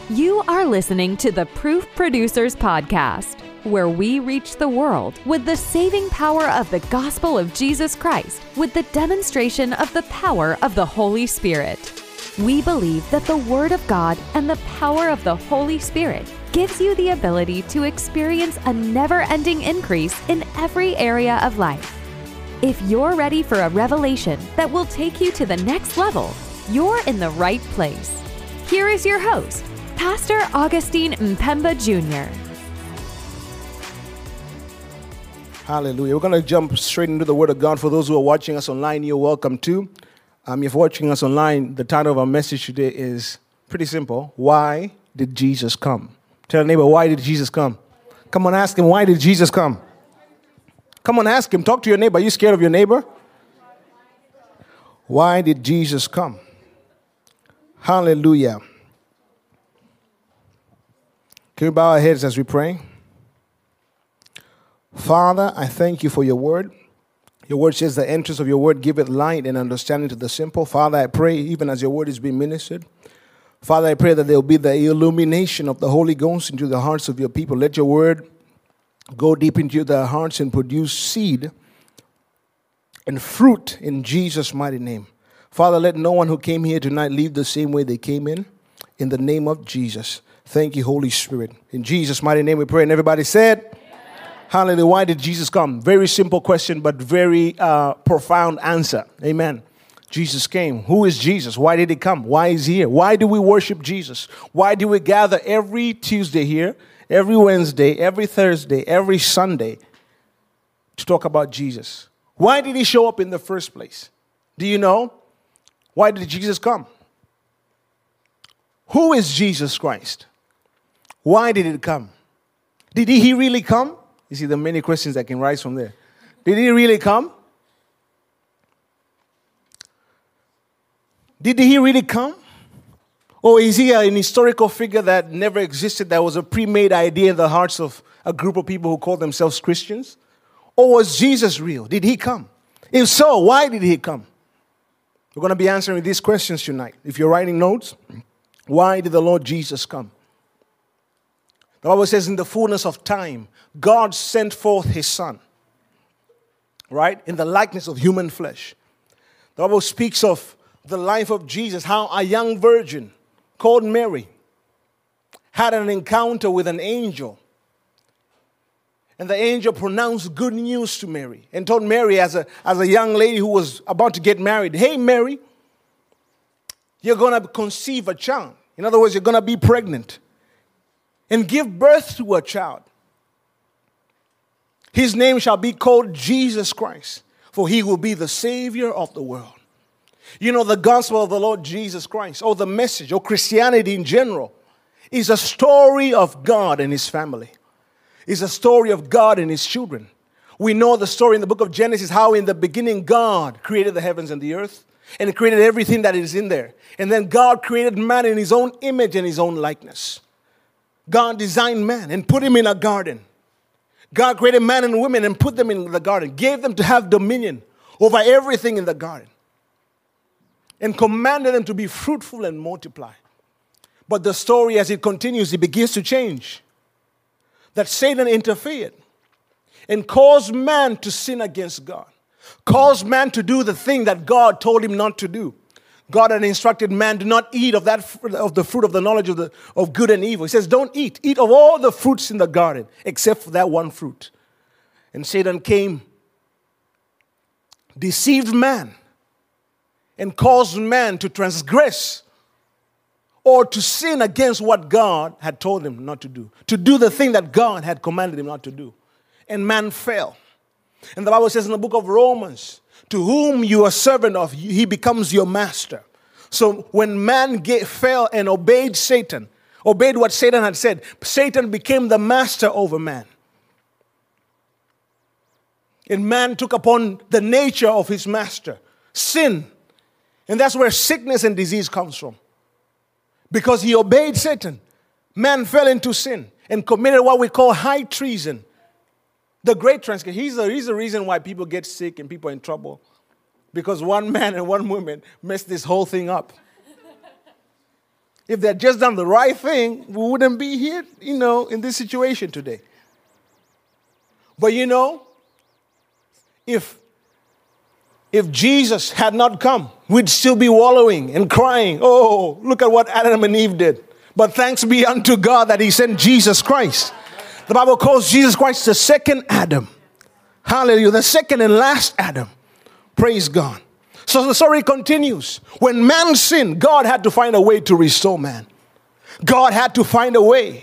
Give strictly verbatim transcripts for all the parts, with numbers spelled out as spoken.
You are listening to the Proof Producers Podcast, where we reach the world with the saving power of the gospel of Jesus Christ with the demonstration of the power of the Holy Spirit. We believe that the Word of God and the power of the Holy Spirit gives you the ability to experience a never-ending increase in every area of life. If you're ready for a revelation that will take you to the next level, you're in the right place. Here is your host, Pastor Augustine Mpemba Junior Hallelujah. We're going to jump straight into the Word of God. For those who are watching us online, you're welcome too. Um, if you're watching us online, the title of our message today is pretty simple. Why did Jesus come? Tell your neighbor, why did Jesus come? Come on, ask him, why did Jesus come? Come on, ask him. Talk to your neighbor. Are you scared of your neighbor? Why did Jesus come? Hallelujah. Can we bow our heads as we pray? Father, I thank you for your word. Your word says the entrance of your word giveth light and understanding to the simple. Father, I pray even as your word is being ministered. Father, I pray that there will be the illumination of the Holy Ghost into the hearts of your people. Let your word go deep into their hearts and produce seed and fruit in Jesus' mighty name. Father, let no one who came here tonight leave the same way they came in. In the name of Jesus. Thank you, Holy Spirit. In Jesus' mighty name we pray. And everybody said, amen. Hallelujah. Why did Jesus come? Very simple question, but very uh, profound answer. Amen. Jesus came. Who is Jesus? Why did he come? Why is he here? Why do we worship Jesus? Why do we gather every Tuesday here, every Wednesday, every Thursday, every Sunday to talk about Jesus? Why did he show up in the first place? Do you know? Why did Jesus come? Who is Jesus Christ? Why did it come? Did he really come? You see, there are many questions that can rise from there. Did he really come? Did he really come? Or is he an historical figure that never existed, that was a pre-made idea in the hearts of a group of people who call themselves Christians? Or was Jesus real? Did he come? If so, why did he come? We're going to be answering these questions tonight. If you're writing notes, why did the Lord Jesus come? The Bible says in the fullness of time, God sent forth his Son, right? In the likeness of human flesh. The Bible speaks of the life of Jesus, how a young virgin called Mary had an encounter with an angel. And the angel pronounced good news to Mary and told Mary as a, as a young lady who was about to get married, hey, Mary, you're going to conceive a child. In other words, you're going to be pregnant and give birth to a child. His name shall be called Jesus Christ, for he will be the Savior of the world. You know, the gospel of the Lord Jesus Christ, or the message, or Christianity in general, is a story of God and his family. It's a story of God and his children. We know the story in the book of Genesis, how in the beginning God created the heavens and the earth, and created everything that is in there. And then God created man in his own image and his own likeness. God designed man and put him in a garden. God created man and women and put them in the garden, gave them to have dominion over everything in the garden, and commanded them to be fruitful and multiply. But the story, as it continues, it begins to change. That Satan interfered and caused man to sin against God, caused man to do the thing that God told him not to do. God had instructed man, do not eat of that of the fruit of the knowledge of the of good and evil. He says, don't eat. Eat of all the fruits in the garden, except for that one fruit. And Satan came, deceived man, and caused man to transgress or to sin against what God had told him not to do, to do the thing that God had commanded him not to do. And man fell. And the Bible says in the book of Romans, to whom you are servant of, he becomes your master. So when man get, fell and obeyed Satan, obeyed what Satan had said, Satan became the master over man. And man took upon the nature of his master, sin. And that's where sickness and disease comes from. Because he obeyed Satan, man fell into sin and committed what we call high treason. The great transgression. He's the, he's the reason why people get sick and people are in trouble. Because one man and one woman messed this whole thing up. If they had just done the right thing, we wouldn't be here, you know, in this situation today. But you know, if, if Jesus had not come, we'd still be wallowing and crying, oh, look at what Adam and Eve did. But thanks be unto God that he sent Jesus Christ. The Bible calls Jesus Christ the second Adam. Hallelujah, the second and last Adam. Praise God. So the story continues. When man sinned, God had to find a way to restore man. God had to find a way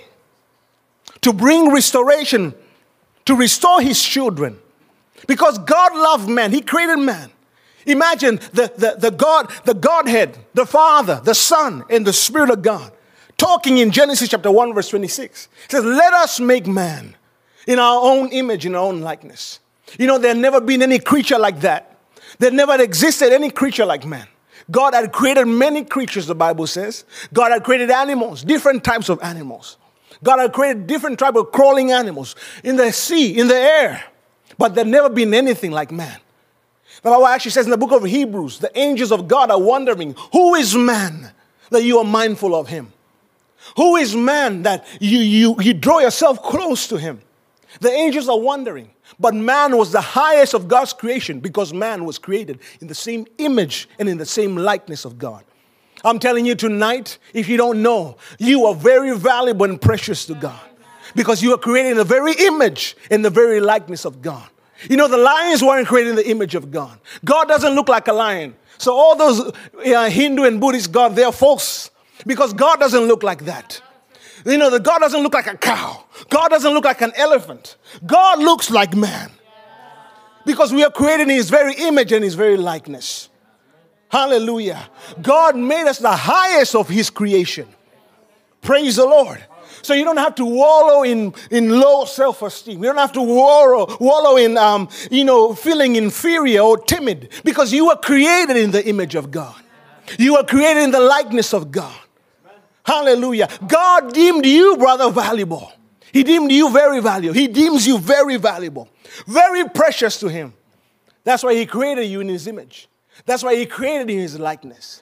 to bring restoration, to restore his children. Because God loved man. He created man. Imagine the, the, the God, the Godhead, the Father, the Son, and the Spirit of God talking in Genesis chapter one, verse twenty-six. It says, let us make man in our own image, in our own likeness. You know, there had never been any creature like that. There never existed any creature like man. God had created many creatures, the Bible says. God had created animals, different types of animals. God had created different types of crawling animals in the sea, in the air. But there had never been anything like man. The Bible actually says in the book of Hebrews, the angels of God are wondering, who is man that you are mindful of him? Who is man that you, you, you draw yourself close to him? The angels are wondering. But man was the highest of God's creation because man was created in the same image and in the same likeness of God. I'm telling you tonight, if you don't know, you are very valuable and precious to God because you are created in the very image and the very likeness of God. You know, the lions weren't created in the image of God. God doesn't look like a lion. So all those uh, Hindu and Buddhist gods, they are false. Because God doesn't look like that. You know, the God doesn't look like a cow. God doesn't look like an elephant. God looks like man. Because we are created in his very image and his very likeness. Hallelujah. God made us the highest of his creation. Praise the Lord. So you don't have to wallow in, in low self-esteem. You don't have to wallow, wallow in, um, you know, feeling inferior or timid. Because you were created in the image of God. You were created in the likeness of God. Hallelujah. God deemed you, brother, valuable. He deemed you very valuable. He deems you very valuable. Very precious to him. That's why he created you in his image. That's why he created you in his likeness.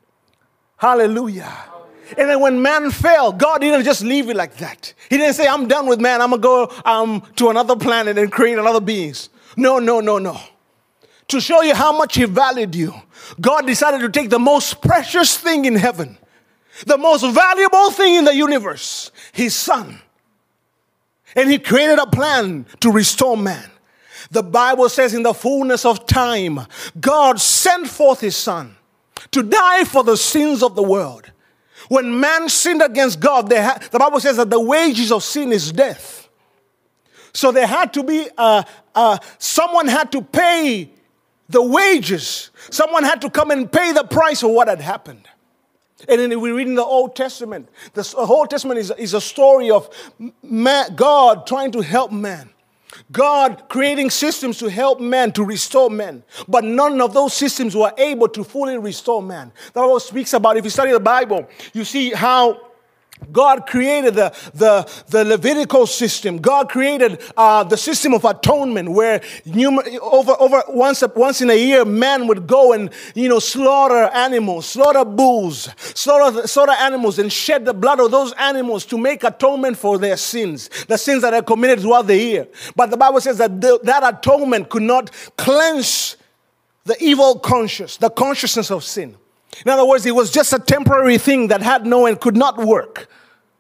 Hallelujah. And then when man fell, God didn't just leave it like that. He didn't say, I'm done with man. I'm going to go um, to another planet and create another beings. No, no, no, no. To show you how much he valued you, God decided to take the most precious thing in heaven, the most valuable thing in the universe, his son. And he created a plan to restore man. The Bible says in the fullness of time, God sent forth his son to die for the sins of the world. When man sinned against God, they ha- the Bible says that the wages of sin is death. So there had to be, uh, uh, someone had to pay the wages. Someone had to come and pay the price of what had happened. And then we read in the Old Testament. The Old Testament is, is a story of man, God trying to help man. God creating systems to help man, to restore man. But none of those systems were able to fully restore man. The Bible speaks about, if you study the Bible, you see how God created the, the, the Levitical system. God created uh, the system of atonement where numer- over, over once, once in a year, man would go and, you know, slaughter animals, slaughter bulls, slaughter, slaughter animals and shed the blood of those animals to make atonement for their sins, the sins that are committed throughout the year. But the Bible says that the, that atonement could not cleanse the evil conscience, the consciousness of sin. In other words, it was just a temporary thing that had no and could not work.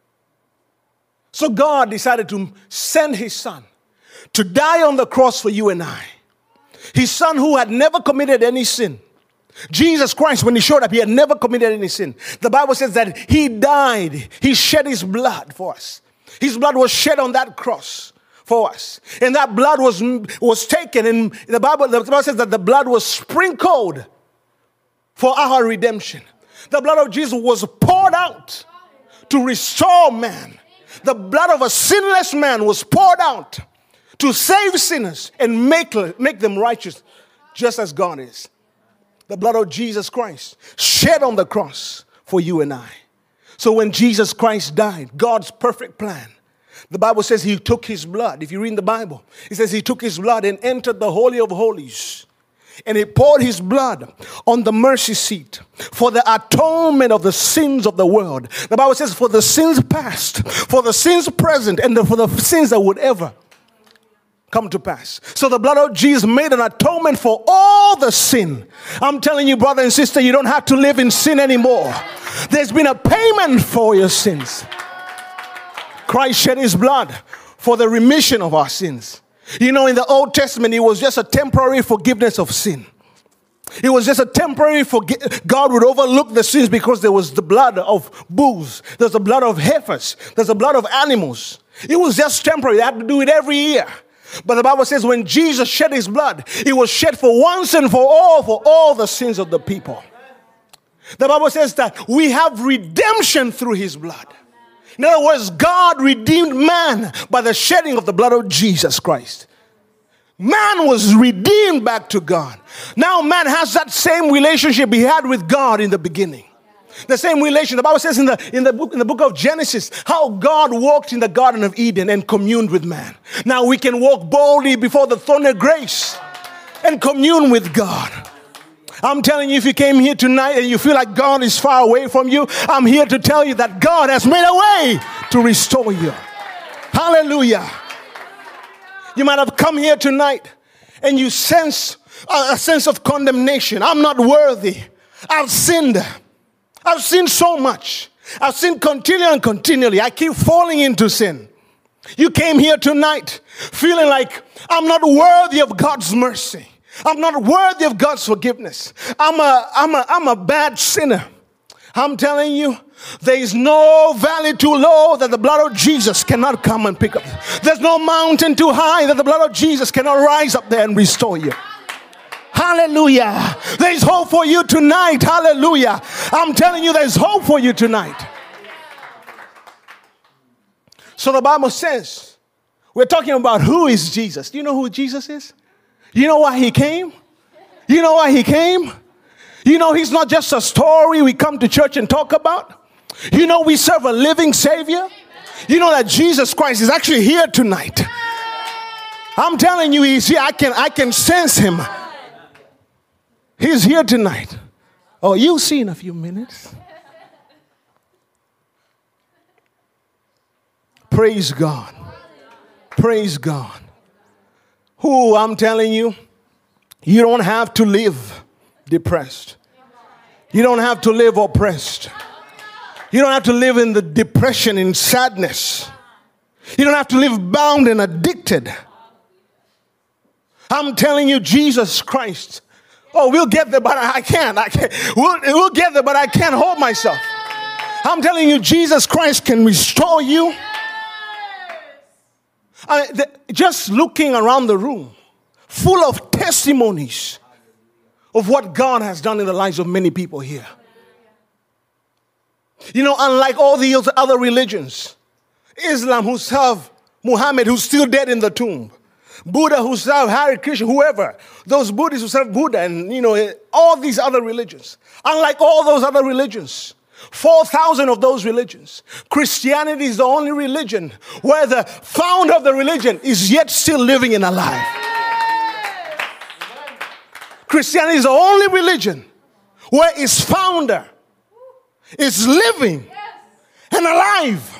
So God decided to send his son to die on the cross for you and I. His son who had never committed any sin. Jesus Christ, when he showed up, he had never committed any sin. The Bible says that he died. He shed his blood for us. His blood was shed on that cross for us. And that blood was, was taken. And the Bible, the Bible says that the blood was sprinkled for our redemption. The blood of Jesus was poured out to restore man. The blood of a sinless man was poured out to save sinners and make, make them righteous just as God is. The blood of Jesus Christ shed on the cross for you and I. So when Jesus Christ died, God's perfect plan, the Bible says he took his blood. If you read the Bible, it says he took his blood and entered the Holy of Holies. And he poured his blood on the mercy seat for the atonement of the sins of the world. The Bible says for the sins past, for the sins present, and for the sins that would ever come to pass. So the blood of Jesus made an atonement for all the sin. I'm telling you, brother and sister, you don't have to live in sin anymore. There's been a payment for your sins. Christ shed his blood for the remission of our sins. You know, in the Old Testament, it was just a temporary forgiveness of sin. It was just a temporary forgiveness. God would overlook the sins because there was the blood of bulls. There's the blood of heifers. There's the blood of animals. It was just temporary. They had to do it every year. But the Bible says when Jesus shed his blood, it was shed for once and for all, for all the sins of the people. The Bible says that we have redemption through his blood. In other words, God redeemed man by the shedding of the blood of Jesus Christ. Man was redeemed back to God. Now man has that same relationship he had with God in the beginning. The same relation. The Bible says in the, in the book, in the book of Genesis, how God walked in the Garden of Eden and communed with man. Now we can walk boldly before the throne of grace and commune with God. I'm telling you, if you came here tonight and you feel like God is far away from you, I'm here to tell you that God has made a way to restore you. Hallelujah. You might have come here tonight and you sense a, a sense of condemnation. I'm not worthy. I've sinned. I've sinned so much. I've sinned continually and continually. I keep falling into sin. You came here tonight feeling like I'm not worthy of God's mercy. I'm not worthy of God's forgiveness. I'm a, I'm a, I'm a bad sinner. I'm telling you, there is no valley too low that the blood of Jesus cannot come and pick up. There's no mountain too high that the blood of Jesus cannot rise up there and restore you. Hallelujah. There's hope for you tonight. Hallelujah. I'm telling you, there's hope for you tonight. So the Bible says, we're talking about who is Jesus. Do you know who Jesus is? You know why he came? You know why he came? You know he's not just a story we come to church and talk about. You know we serve a living Savior. You know that Jesus Christ is actually here tonight. I'm telling you, he's here. I can, I can sense him. He's here tonight. Oh, you'll see in a few minutes. Praise God. Praise God. Who, I'm telling you, you don't have to live depressed. You don't have to live oppressed. You don't have to live in the depression, in sadness. You don't have to live bound and addicted. I'm telling you, Jesus Christ. Oh, we'll get there, but I can't. I can't. We'll, we'll get there, but I can't hold myself. I'm telling you, Jesus Christ can restore you. I mean, the, just looking around the room, full of testimonies of what God has done in the lives of many people here. You know, unlike all the other religions, Islam, who serve Muhammad, who's still dead in the tomb, Buddha, who serve Hare Krishna, whoever, those Buddhists who serve Buddha, and you know, all these other religions, unlike all those other religions, four thousand of those religions, Christianity is the only religion where the founder of the religion is yet still living and alive. Christianity is the only religion where its founder is living and alive.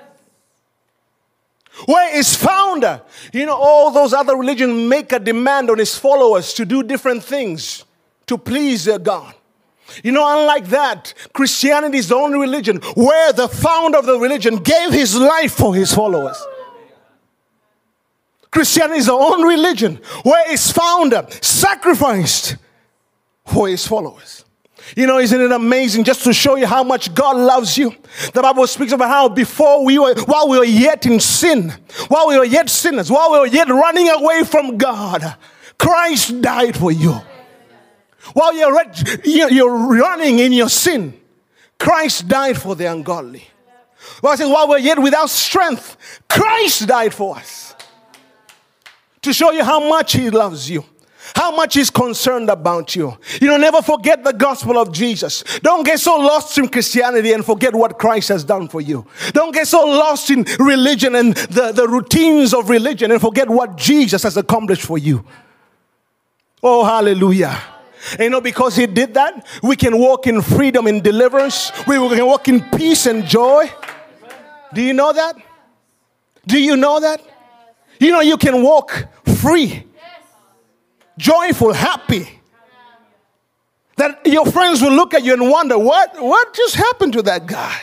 Where its founder, you know, all those other religions make a demand on its followers to do different things to please their God. You know, unlike that, Christianity is the only religion where the founder of the religion gave his life for his followers. Christianity is the only religion where its founder sacrificed for his followers. You know, isn't it amazing, just to show you how much God loves you? The Bible speaks about how before we were, while we were yet in sin, while we were yet sinners, while we were yet running away from God, Christ died for you. While you're, you're running in your sin, Christ died for the ungodly. While, says, while we're yet without strength, Christ died for us. To show you how much he loves you. How much he's concerned about you. You know, never forget the gospel of Jesus. Don't get so lost in Christianity and forget what Christ has done for you. Don't get so lost in religion and the, the routines of religion and forget what Jesus has accomplished for you. Oh, hallelujah. And you know, because he did that, we can walk in freedom and deliverance. We can walk in peace and joy. Do you know that? Do you know that? You know, you can walk free, joyful, happy. That your friends will look at you and wonder, what, what just happened to that guy?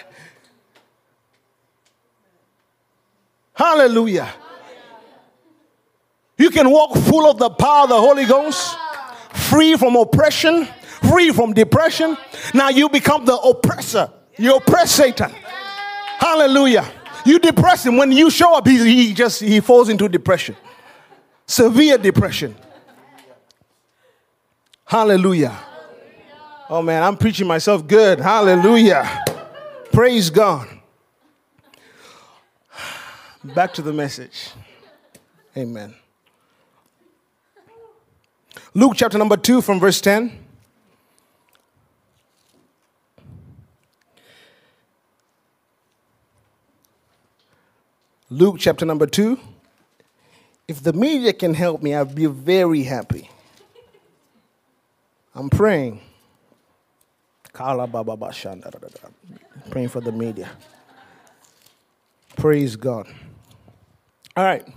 Hallelujah. You can walk full of the power of the Holy Ghost, free from oppression, free from depression. Now you become the oppressor. You oppress Satan. Hallelujah. You depress him. When you show up, he, he just he falls into depression. Severe depression. Hallelujah. Oh man, I'm preaching myself good. Hallelujah. Praise God. Back to the message. Amen. Luke chapter number two from verse ten. Luke chapter number two. If the media can help me, I'll be very happy. I'm praying. Praying for the media. Praise God. All right.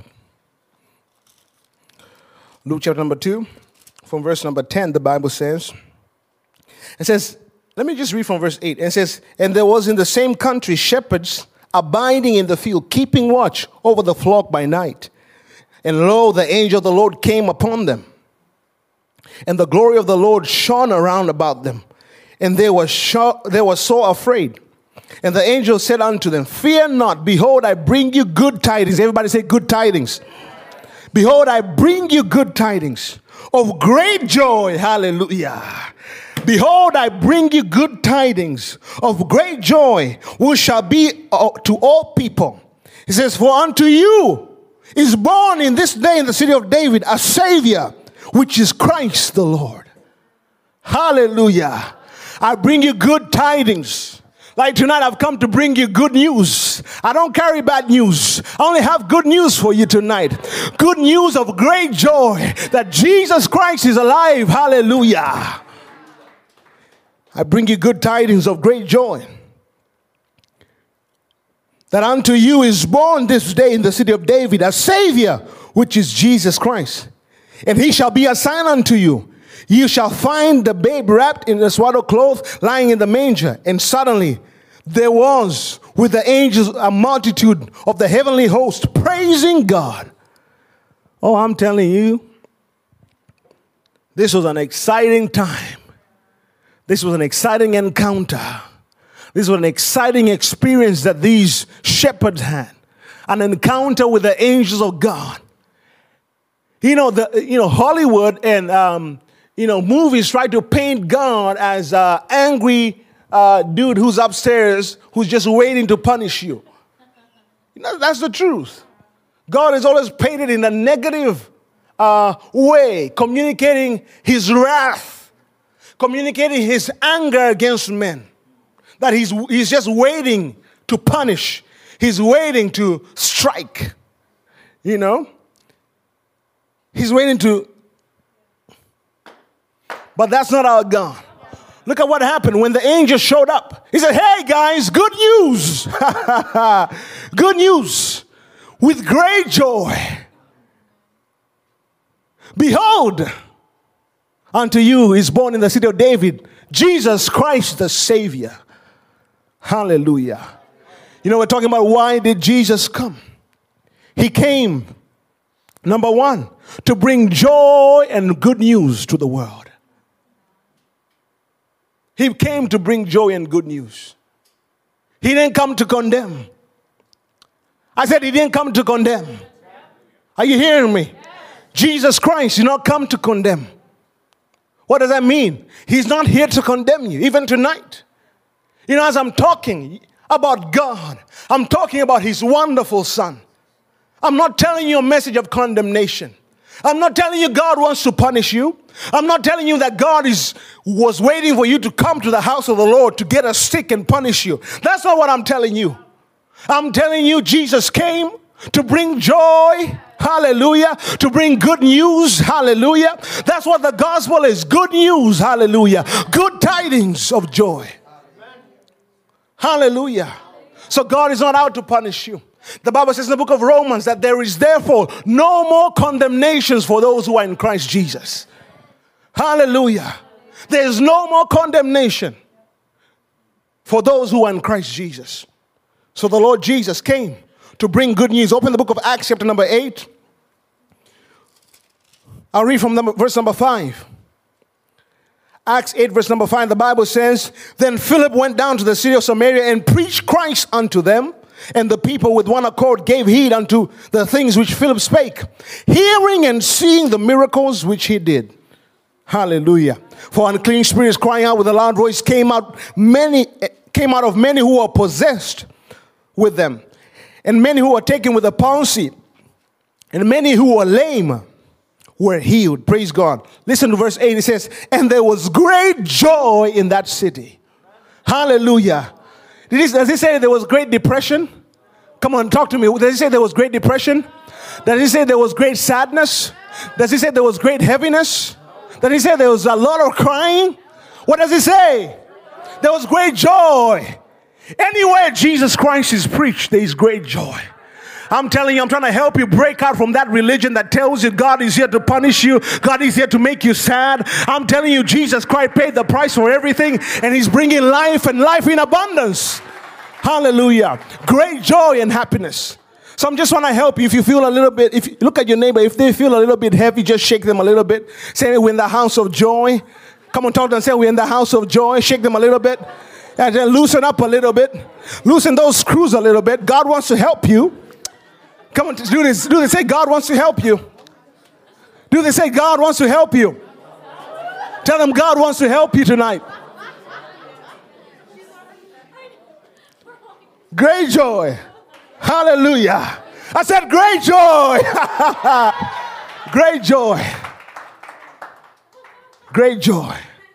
Luke chapter number two, from verse number ten, the Bible says, it says, let me just read from verse eight. It says, and there was in the same country shepherds abiding in the field, keeping watch over the flock by night. And lo, the angel of the Lord came upon them. And the glory of the Lord shone around about them. And they were, sho- they were so afraid. And the angel said unto them, fear not, behold, I bring you good tidings. Everybody say good tidings. Behold, I bring you good tidings of great joy. Hallelujah. Behold, I bring you good tidings of great joy, which shall be to all people. He says, for unto you is born in this day in the city of David a Savior, which is Christ the Lord. Hallelujah. I bring you good tidings. Like tonight, I've come to bring you good news. I don't carry bad news. I only have good news for you tonight. Good news of great joy that Jesus Christ is alive. Hallelujah. I bring you good tidings of great joy. That unto you is born this day in the city of David a Savior, which is Jesus Christ. And he shall be a sign unto you. You shall find the babe wrapped in a swaddled cloth, lying in the manger. And suddenly there was with the angels a multitude of the heavenly host praising God. Oh, I'm telling you, this was an exciting time. This was an exciting encounter. This was an exciting experience that these shepherds had. An encounter with the angels of God. You know, the you know Hollywood and um, you know movies try to paint God as an angry uh, dude who's upstairs who's just waiting to punish you. You know, that's the truth. God is always painted in a negative uh, way, communicating his wrath, communicating his anger against men. That he's, he's just waiting to punish. He's waiting to strike. You know? He's waiting to... But that's not our God. Look at what happened when the angel showed up. He said, hey guys, good news. Good news. With great joy. Behold, unto you is born in the city of David, Jesus Christ the Savior. Hallelujah. You know, we're talking about why did Jesus come? He came, number one, to bring joy and good news to the world. He came to bring joy and good news. He didn't come to condemn. I said he didn't come to condemn. Are you hearing me? Jesus Christ did not come to condemn. What does that mean? He's not here to condemn you, even tonight. You know, as I'm talking about God, I'm talking about his wonderful Son. I'm not telling you a message of condemnation. I'm not telling you God wants to punish you. I'm not telling you that God is was waiting for you to come to the house of the Lord to get a stick and punish you. That's not what I'm telling you. I'm telling you Jesus came to bring joy Hallelujah. To bring good news. Hallelujah. That's what the gospel is. Good news. Hallelujah. Good tidings of joy. Hallelujah. So God is not out to punish you. The Bible says in the book of Romans that there is therefore no more condemnations for those who are in Christ Jesus. Hallelujah. There is no more condemnation for those who are in Christ Jesus. So the Lord Jesus came to bring good news. Open the book of Acts chapter number eight. I'll read from number, verse number five. Acts eight verse number five, the Bible says, then Philip went down to the city of Samaria and preached Christ unto them. And the people with one accord gave heed unto the things which Philip spake, hearing and seeing the miracles which he did. Hallelujah. For unclean spirits crying out with a loud voice came out many came out of many who were possessed with them, and many who were taken with a palsy, and many who were lame were healed. Praise God. Listen to verse eight. It says, and there was great joy in that city. Hallelujah. Did he, does he say there was great depression? Come on, talk to me. Does he say there was great depression? Does he say there was great sadness? Does he say there was great heaviness? Does he say there was a lot of crying? What does he say? There was great joy. Anywhere Jesus Christ is preached, there is great joy. I'm telling you, I'm trying to help you break out from that religion that tells you God is here to punish you. God is here to make you sad. I'm telling you, Jesus Christ paid the price for everything, and he's bringing life and life in abundance. Hallelujah. Great joy and happiness. So I'm just want to help you. If you feel a little bit, if you look at your neighbor, if they feel a little bit heavy, just shake them a little bit. Say, we're in the house of joy. Come on, talk to them. Say, we're in the house of joy. Shake them a little bit. And then loosen up a little bit. Loosen those screws a little bit. God wants to help you. Come on, do this. Do this. Say, God wants to help you. Do this. Say, God wants to help you. Tell them God wants to help you tonight. Great joy. Hallelujah. I said great joy. Great joy. Great joy.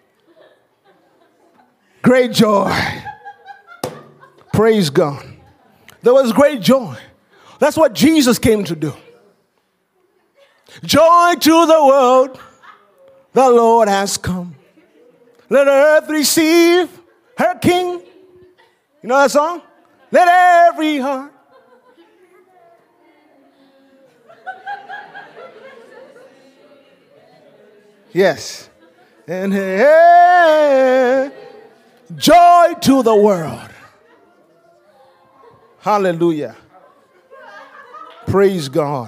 Great joy. Praise God. There was great joy. That's what Jesus came to do. Joy to the world, the Lord has come. Let earth receive her King. You know that song? Let every heart. Yes. And hey, joy to the world. Hallelujah. Praise God.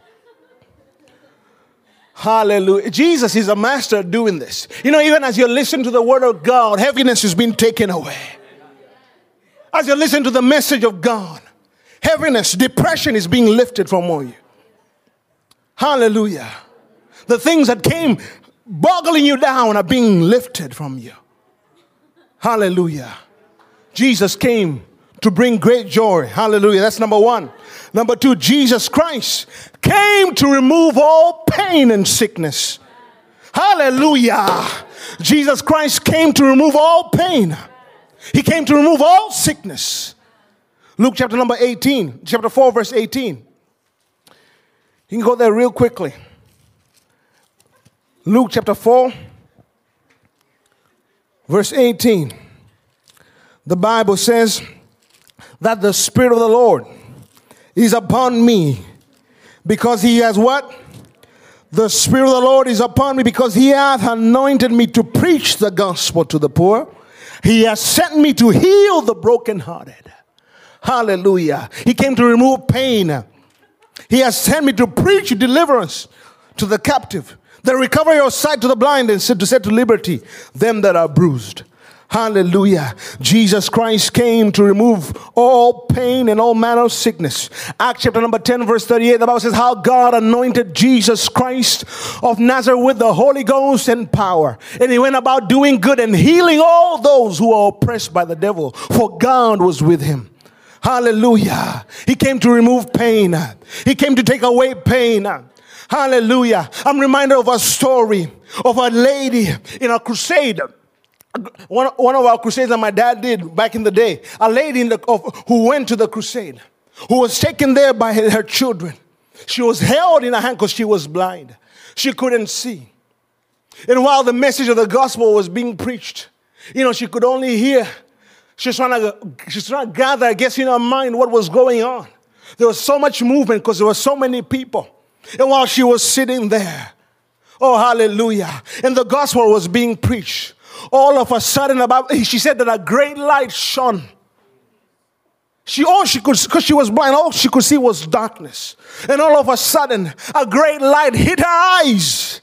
Hallelujah. Jesus is a master at doing this. You know, even as you listen to the word of God, heaviness has been taken away. As you listen to the message of God, heaviness, depression is being lifted from all you. Hallelujah. The things that came boggling you down are being lifted from you. Hallelujah. Jesus came to bring great joy. Hallelujah. That's number one. Number two, Jesus Christ came to remove all pain and sickness. Hallelujah. Jesus Christ came to remove all pain. He came to remove all sickness. Luke chapter number eighteen, chapter four, verse eighteen. You can go there real quickly. Luke chapter four, verse eighteen. The Bible says that the Spirit of the Lord is upon me because he has what? The Spirit of the Lord is upon me because he hath anointed me to preach the gospel to the poor. He has sent me to heal the brokenhearted. Hallelujah. He came to remove pain. He has sent me to preach deliverance to the captive, the recovery of sight to the blind, and to set to liberty them that are bruised. Hallelujah. Jesus Christ came to remove all pain and all manner of sickness. Acts chapter number ten, verse thirty-eight, the Bible says how God anointed Jesus Christ of Nazareth with the Holy Ghost and power. And he went about doing good and healing all those who are oppressed by the devil, for God was with him. Hallelujah. He came to remove pain. He came to take away pain. Hallelujah. I'm reminded of a story of a lady in a crusade. One, one of our crusades that my dad did back in the day. A lady in the, of, who went to the crusade, who was taken there by her, her children. She was held in her hand because she was blind. She couldn't see. And while the message of the gospel was being preached, you know, she could only hear. She's trying to, she's trying to gather, I guess, in her mind what was going on. There was so much movement because there were so many people. And while she was sitting there, oh, hallelujah, and the gospel was being preached, all of a sudden, about she said that a great light shone. She all she could, because she was blind, all she could see was darkness. And all of a sudden, a great light hit her eyes.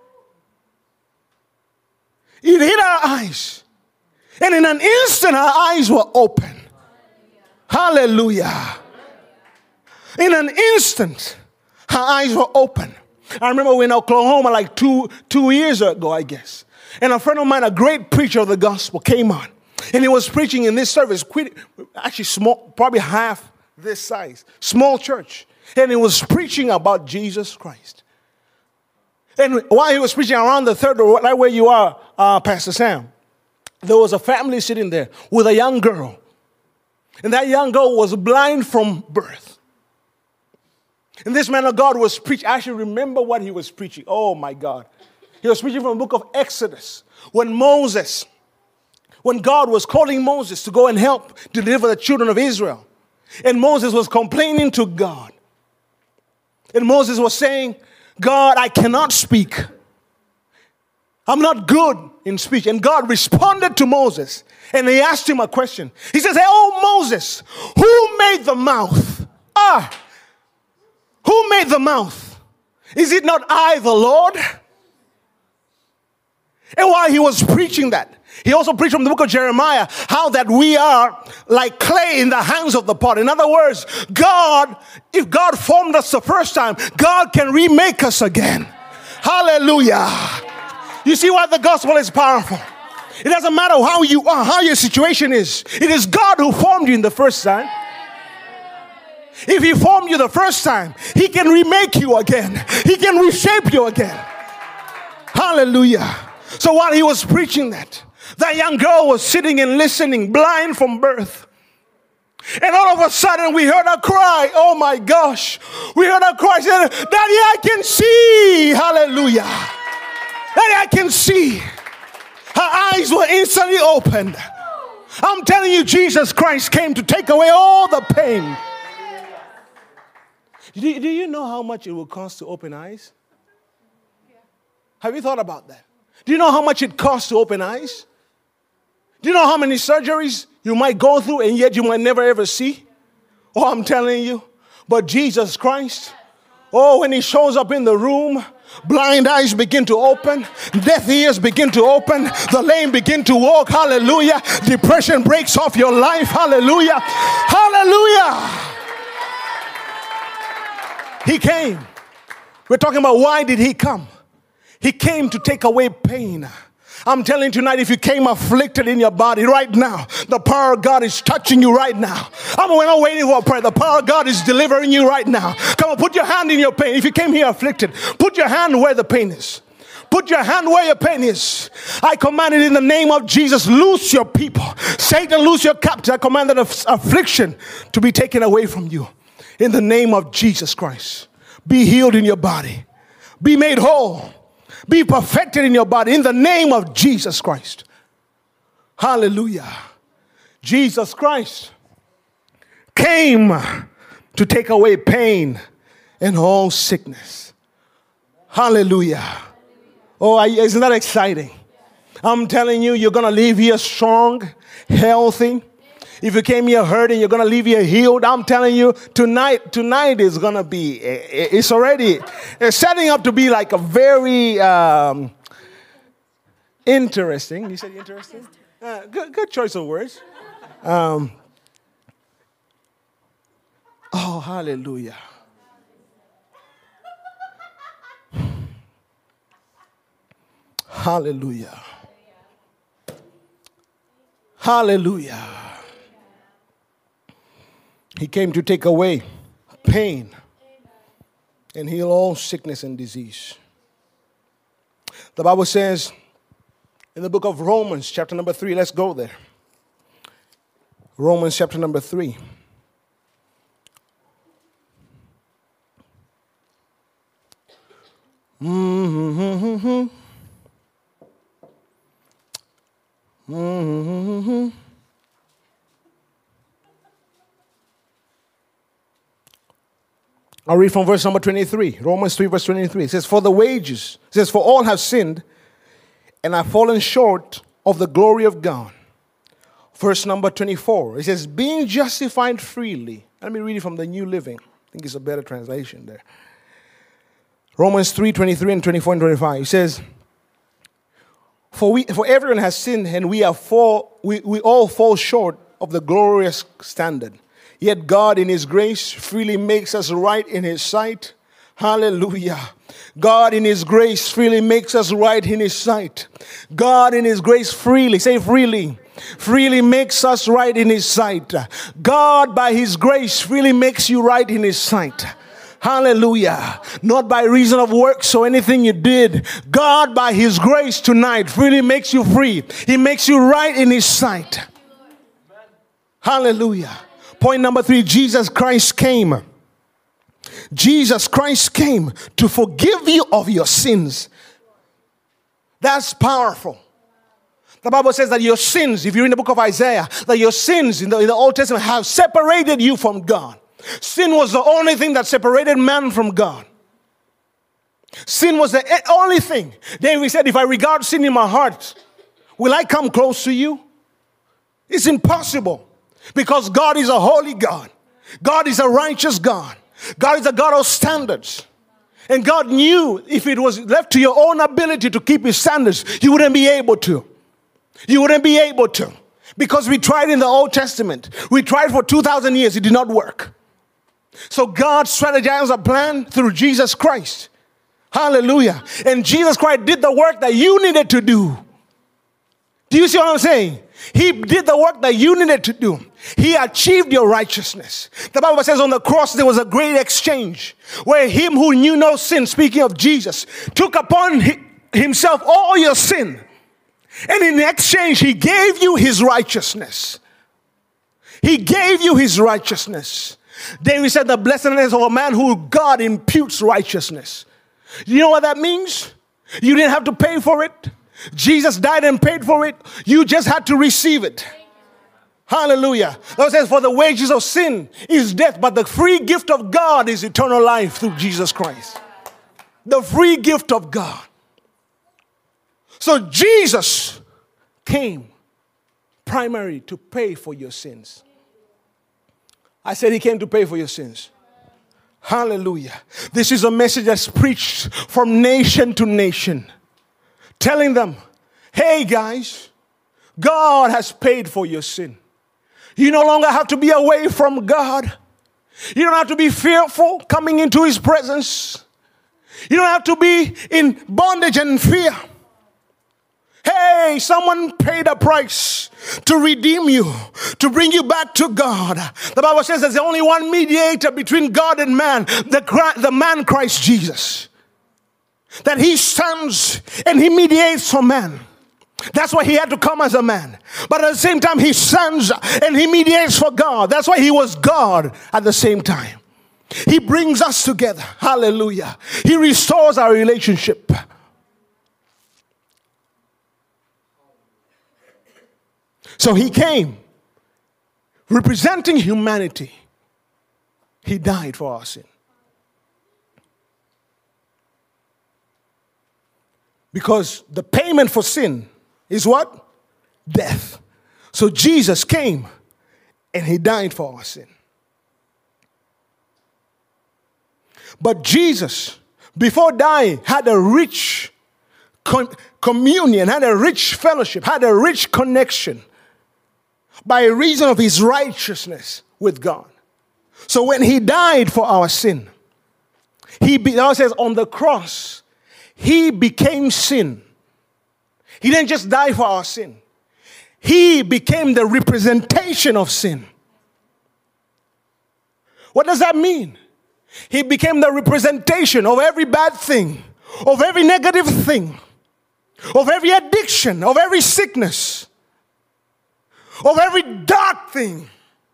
It hit her eyes. And in an instant, her eyes were open. Hallelujah. In an instant, her eyes were open. I remember in Oklahoma like two, two years ago, I guess. And a friend of mine, a great preacher of the gospel, came on. And he was preaching in this service, actually small, probably half this size, small church. And he was preaching about Jesus Christ. And while he was preaching around the third door, right where you are, uh, Pastor Sam, there was a family sitting there with a young girl. And that young girl was blind from birth. And this man of God was preaching. I actually remember what he was preaching. Oh, my God. He was preaching from the book of Exodus. When Moses, when God was calling Moses to go and help deliver the children of Israel. And Moses was complaining to God. And Moses was saying, God, I cannot speak. I'm not good in speech. And God responded to Moses. And he asked him a question. He says, hey, oh, Moses, who made the mouth? Ah, who made the mouth? Is it not I, the Lord? And while he was preaching that, he also preached from the book of Jeremiah how that we are like clay in the hands of the potter. In other words, God, if God formed us the first time, God can remake us again. Hallelujah. You see why the gospel is powerful. It doesn't matter how you are, how your situation is. It is God who formed you in the first time. If he formed you the first time, he can remake you again. He can reshape you again. Hallelujah. So while he was preaching that, that young girl was sitting and listening, blind from birth. And all of a sudden we heard her cry. Oh my gosh. We heard her cry. She said, Daddy, I can see. Hallelujah. Daddy, I can see. Her eyes were instantly opened. I'm telling you, Jesus Christ came to take away all the pain. Do, do you know how much it will cost to open eyes? Have you thought about that? Do you know how much it costs to open eyes? Do you know how many surgeries you might go through and yet you might never ever see? Oh, I'm telling you. But Jesus Christ, oh, when he shows up in the room, blind eyes begin to open, deaf ears begin to open, the lame begin to walk. Hallelujah. Depression breaks off your life. Hallelujah. Hallelujah. He came. We're talking about why did he come? He came to take away pain. I'm telling you tonight, if you came afflicted in your body right now, the power of God is touching you right now. I'm we're not waiting for a prayer. The power of God is delivering you right now. Come on, put your hand in your pain. If you came here afflicted, put your hand where the pain is. Put your hand where your pain is. I command it in the name of Jesus. Loose your people. Satan, loose your captives. I command that affliction to be taken away from you. In the name of Jesus Christ. Be healed in your body. Be made whole. Be perfected in your body in the name of Jesus Christ. Hallelujah. Jesus Christ came to take away pain and all sickness. Hallelujah. Oh, isn't that exciting? I'm telling you, you're going to leave here strong, healthy. If you came here hurting, you're going to leave here healed. I'm telling you, tonight, tonight is going to be, it's already, it's setting up to be like a very um, interesting. You said interesting? Uh, good, good choice of words. Um, oh, hallelujah. Hallelujah. Hallelujah. He came to take away pain and heal all sickness and disease. The Bible says in the book of Romans, chapter number three, let's go there. Romans chapter number three. I'll read from verse number twenty-three. Romans three, verse twenty-three. It says, for the wages, it says, for all have sinned and have fallen short of the glory of God. Verse number twenty-four. It says, being justified freely. Let me read it from the New Living. I think it's a better translation there. Romans three, twenty-three and twenty-four and twenty-five. It says, For we, for everyone has sinned, and we, have fall, we, we all fall short of the glorious standard. Yet God in His grace freely makes us right in His sight. Hallelujah. God in His grace freely makes us right in His sight. God in His grace freely, say freely, freely makes us right in His sight. God by His grace freely makes you right in His sight. Hallelujah. Not by reason of works or anything you did. God by His grace tonight freely makes you free. He makes you right in His sight. Hallelujah. Point number three, Jesus Christ came. Jesus Christ came to forgive you of your sins. That's powerful. The Bible says that your sins, if you're in the book of Isaiah, that your sins in the, in the Old Testament have separated you from God. Sin was the only thing that separated man from God. Sin was the only thing. David said, if I regard sin in my heart, will I come close to you? It's impossible. Because God is a holy God. God is a righteous God. God is a God of standards. And God knew if it was left to your own ability to keep His standards, you wouldn't be able to. You wouldn't be able to. Because we tried in the Old Testament. We tried for two thousand years. It did not work. So God strategized a plan through Jesus Christ. Hallelujah. And Jesus Christ did the work that you needed to do. Do you see what I'm saying? He did the work that you needed to do. He achieved your righteousness. The Bible says on the cross there was a great exchange where Him who knew no sin, speaking of Jesus, took upon Himself all your sin. And in exchange He gave you His righteousness. He gave you His righteousness. David said the blessedness of a man who God imputes righteousness. You know what that means? You didn't have to pay for it. Jesus died and paid for it. You just had to receive it. Hallelujah. The Bible says, for the wages of sin is death, but the free gift of God is eternal life through Jesus Christ. The free gift of God. So Jesus came primarily to pay for your sins. I said He came to pay for your sins. Hallelujah. This is a message that's preached from nation to nation. Telling them, hey guys, God has paid for your sin. You no longer have to be away from God. You don't have to be fearful coming into His presence. You don't have to be in bondage and fear. Hey, someone paid a price to redeem you, to bring you back to God. The Bible says there's only one mediator between God and man, the, the man Christ Jesus. That He stands and He mediates for man. That's why He had to come as a man. But at the same time He stands and He mediates for God. That's why He was God at the same time. He brings us together. Hallelujah. He restores our relationship. So He came representing humanity. He died for our sin. Because the payment for sin is what? Death. So Jesus came and He died for our sin. But Jesus, before dying, had a rich com- communion, had a rich fellowship, had a rich connection by reason of His righteousness with God. So when He died for our sin, He, be- now it says on the cross, He became sin. He didn't just die for our sin. He became the representation of sin. What does that mean? He became the representation of every bad thing, of every negative thing, of every addiction, of every sickness, of every dark thing.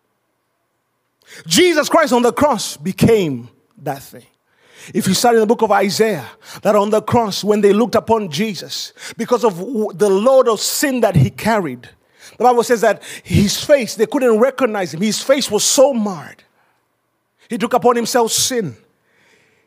Jesus Christ on the cross became that thing. If you study in the book of Isaiah, that on the cross, when they looked upon Jesus, because of the load of sin that He carried, the Bible says that His face, they couldn't recognize Him. His face was so marred. He took upon Himself sin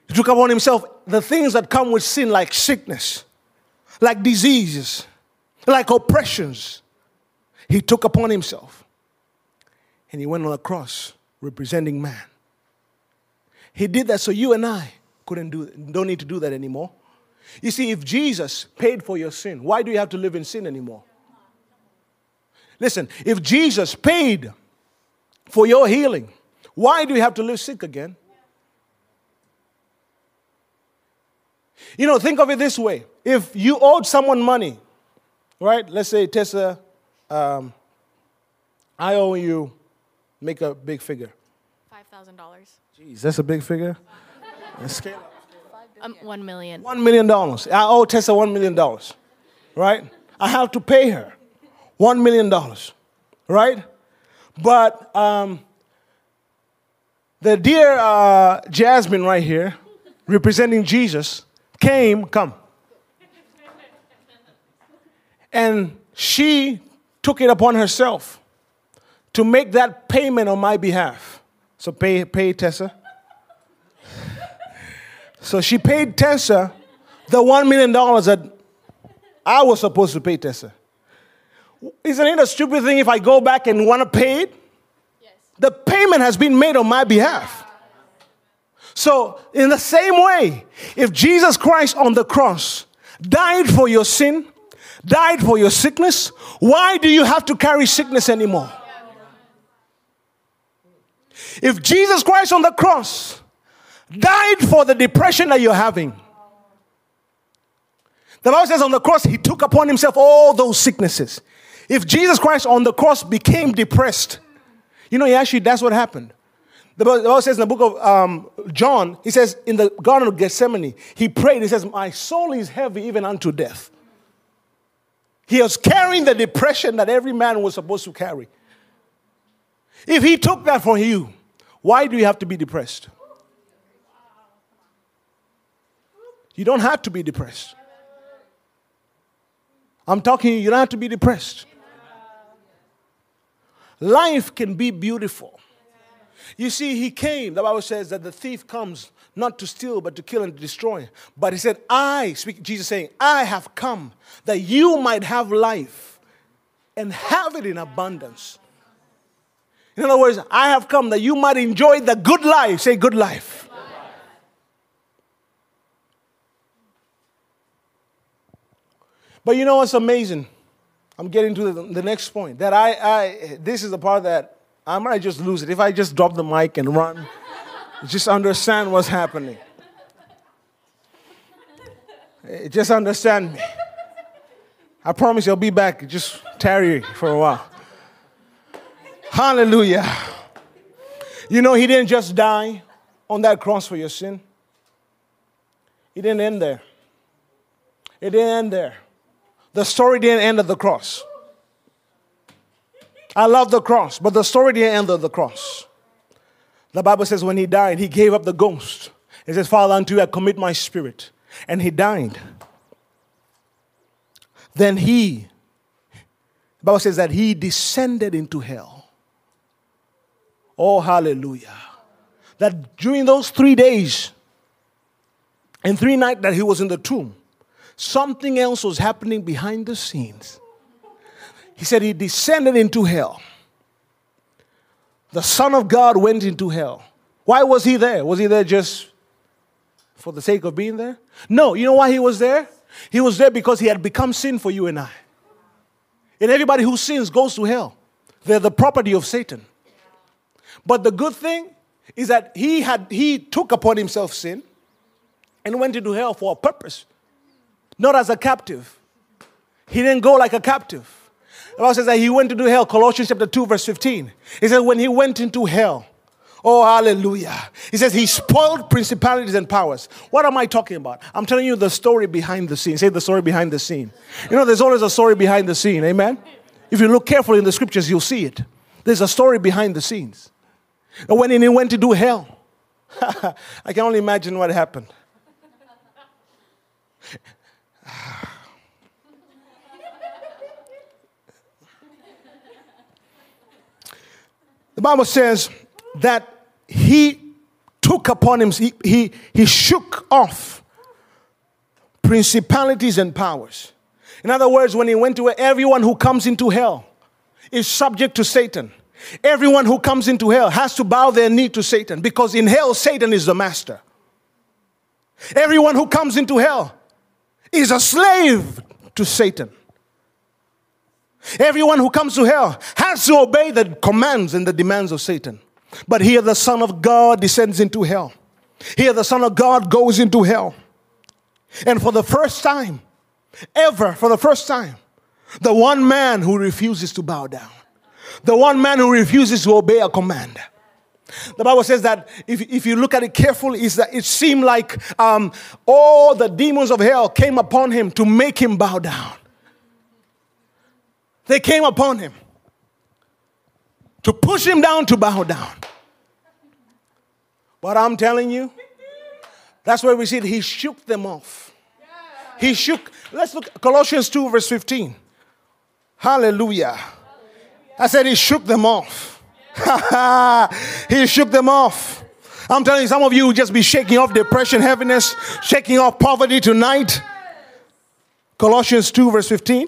He took upon himself the things that come with sin, like sickness, like diseases, like oppressions. He took upon himself. And he went on the cross representing man. He did that so you and I couldn't do, don't need to do that anymore. You see, if Jesus paid for your sin, why do you have to live in sin anymore? Listen, if Jesus paid for your healing, why do you have to live sick again? You know, think of it this way. If you owed someone money, right? Let's say, Tessa, um, I owe you, make a big figure. five thousand dollars. Jeez, that's a big figure. Let's scale up. Um, one million. One million dollars. I owe Tessa one million dollars, right? I have to pay her one million dollars, right? But um, the dear uh, Jasmine right here, representing Jesus, came, come. And she took it upon herself to make that payment on my behalf. So pay, pay Tessa. So she paid Tessa the one million dollars that I was supposed to pay Tessa. Isn't it a stupid thing if I go back and want to pay it? Yes. The payment has been made on my behalf. So in the same way, if Jesus Christ on the cross died for your sin, died for your sickness, why do you have to carry sickness anymore? If Jesus Christ on the cross died for the depression that you're having, the Bible says on the cross, he took upon himself all those sicknesses. If Jesus Christ on the cross became depressed, you know, he actually, that's what happened. The Bible says in the book of um, John, he says in the Garden of Gethsemane, he prayed, he says, my soul is heavy even unto death. He was carrying the depression that every man was supposed to carry. If he took that for you, why do you have to be depressed? You don't have to be depressed. I'm talking, you don't have to be depressed. Life can be beautiful. You see, he came, the Bible says that the thief comes not to steal, but to kill and to destroy. But he said, I, speak, Jesus saying, I have come that you might have life and have it in abundance. In other words, I have come that you might enjoy the good life. Say good life. But you know what's amazing? I'm getting to the, the next point. That I, I, this is the part that I might just lose it. If I just drop the mic and run, just understand what's happening. Just understand me. I promise you I'll be back. Just tarry for a while. Hallelujah. You know, he didn't just die on that cross for your sin. He didn't end there. It didn't end there. The story didn't end at the cross. I love the cross, but the story didn't end at the cross. The Bible says when he died, he gave up the ghost. He says, Father, unto you I commit my spirit. And he died. Then he, the Bible says that he descended into hell. Oh, hallelujah. That during those three days and three nights that he was in the tomb, something else was happening behind the scenes. He said he descended into hell. The Son of God went into hell. Why was he there? Was he there just for the sake of being there? No. You know why he was there? He was there because he had become sin for you and I. And everybody who sins goes to hell. They're the property of Satan. But the good thing is that he had he took upon himself sin and went into hell for a purpose. Not as a captive. He didn't go like a captive. The Bible says that he went into hell. Colossians chapter two verse fifteen. He says when he went into hell, oh hallelujah. He says he spoiled principalities and powers. What am I talking about? I'm telling you the story behind the scene. Say the story behind the scene. You know there's always a story behind the scene. Amen? If you look carefully in the scriptures, you'll see it. There's a story behind the scenes. And when he went to do hell, I can only imagine what happened. The Bible says that he took upon him, he, he, he shook off principalities and powers. In other words, when he went to everyone who comes into hell is subject to Satan. Everyone who comes into hell has to bow their knee to Satan, because in hell, Satan is the master. Everyone who comes into hell is a slave to Satan. Everyone who comes to hell has to obey the commands and the demands of Satan. But here the Son of God descends into hell. Here the Son of God goes into hell. And for the first time, ever, for the first time, the one man who refuses to bow down. The one man who refuses to obey a command. The Bible says that if, if you look at it carefully, is that it seemed like um, all the demons of hell came upon him to make him bow down. They came upon him to push him down to bow down. But I'm telling you, that's where we see it. He shook them off. He shook. Let's look at Colossians two verse fifteen. Hallelujah. I said he shook them off. He shook them off. I'm telling you, some of you will just be shaking off depression, heaviness, shaking off poverty tonight. Colossians two verse fifteen.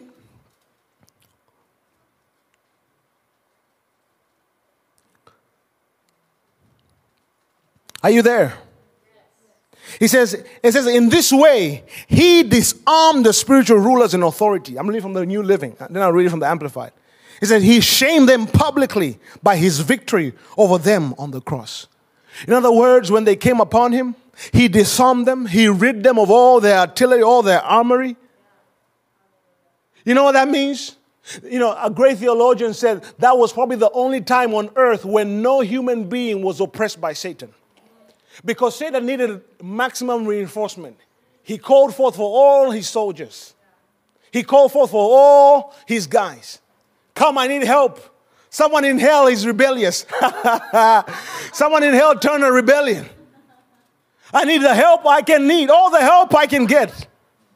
Are you there? He says, it says, in this way, he disarmed the spiritual rulers in authority. I'm reading from the New Living. Then I'll read it from the Amplified. He said, he shamed them publicly by his victory over them on the cross. In other words, when they came upon him, he disarmed them. He rid them of all their artillery, all their armory. You know what that means? You know, a great theologian said that was probably the only time on earth when no human being was oppressed by Satan. Because Satan needed maximum reinforcement. He called forth for all his soldiers. He called forth for all his guys. Come, I need help. Someone in hell is rebellious. Someone in hell turned a rebellion. I need the help I can need. All the help I can get.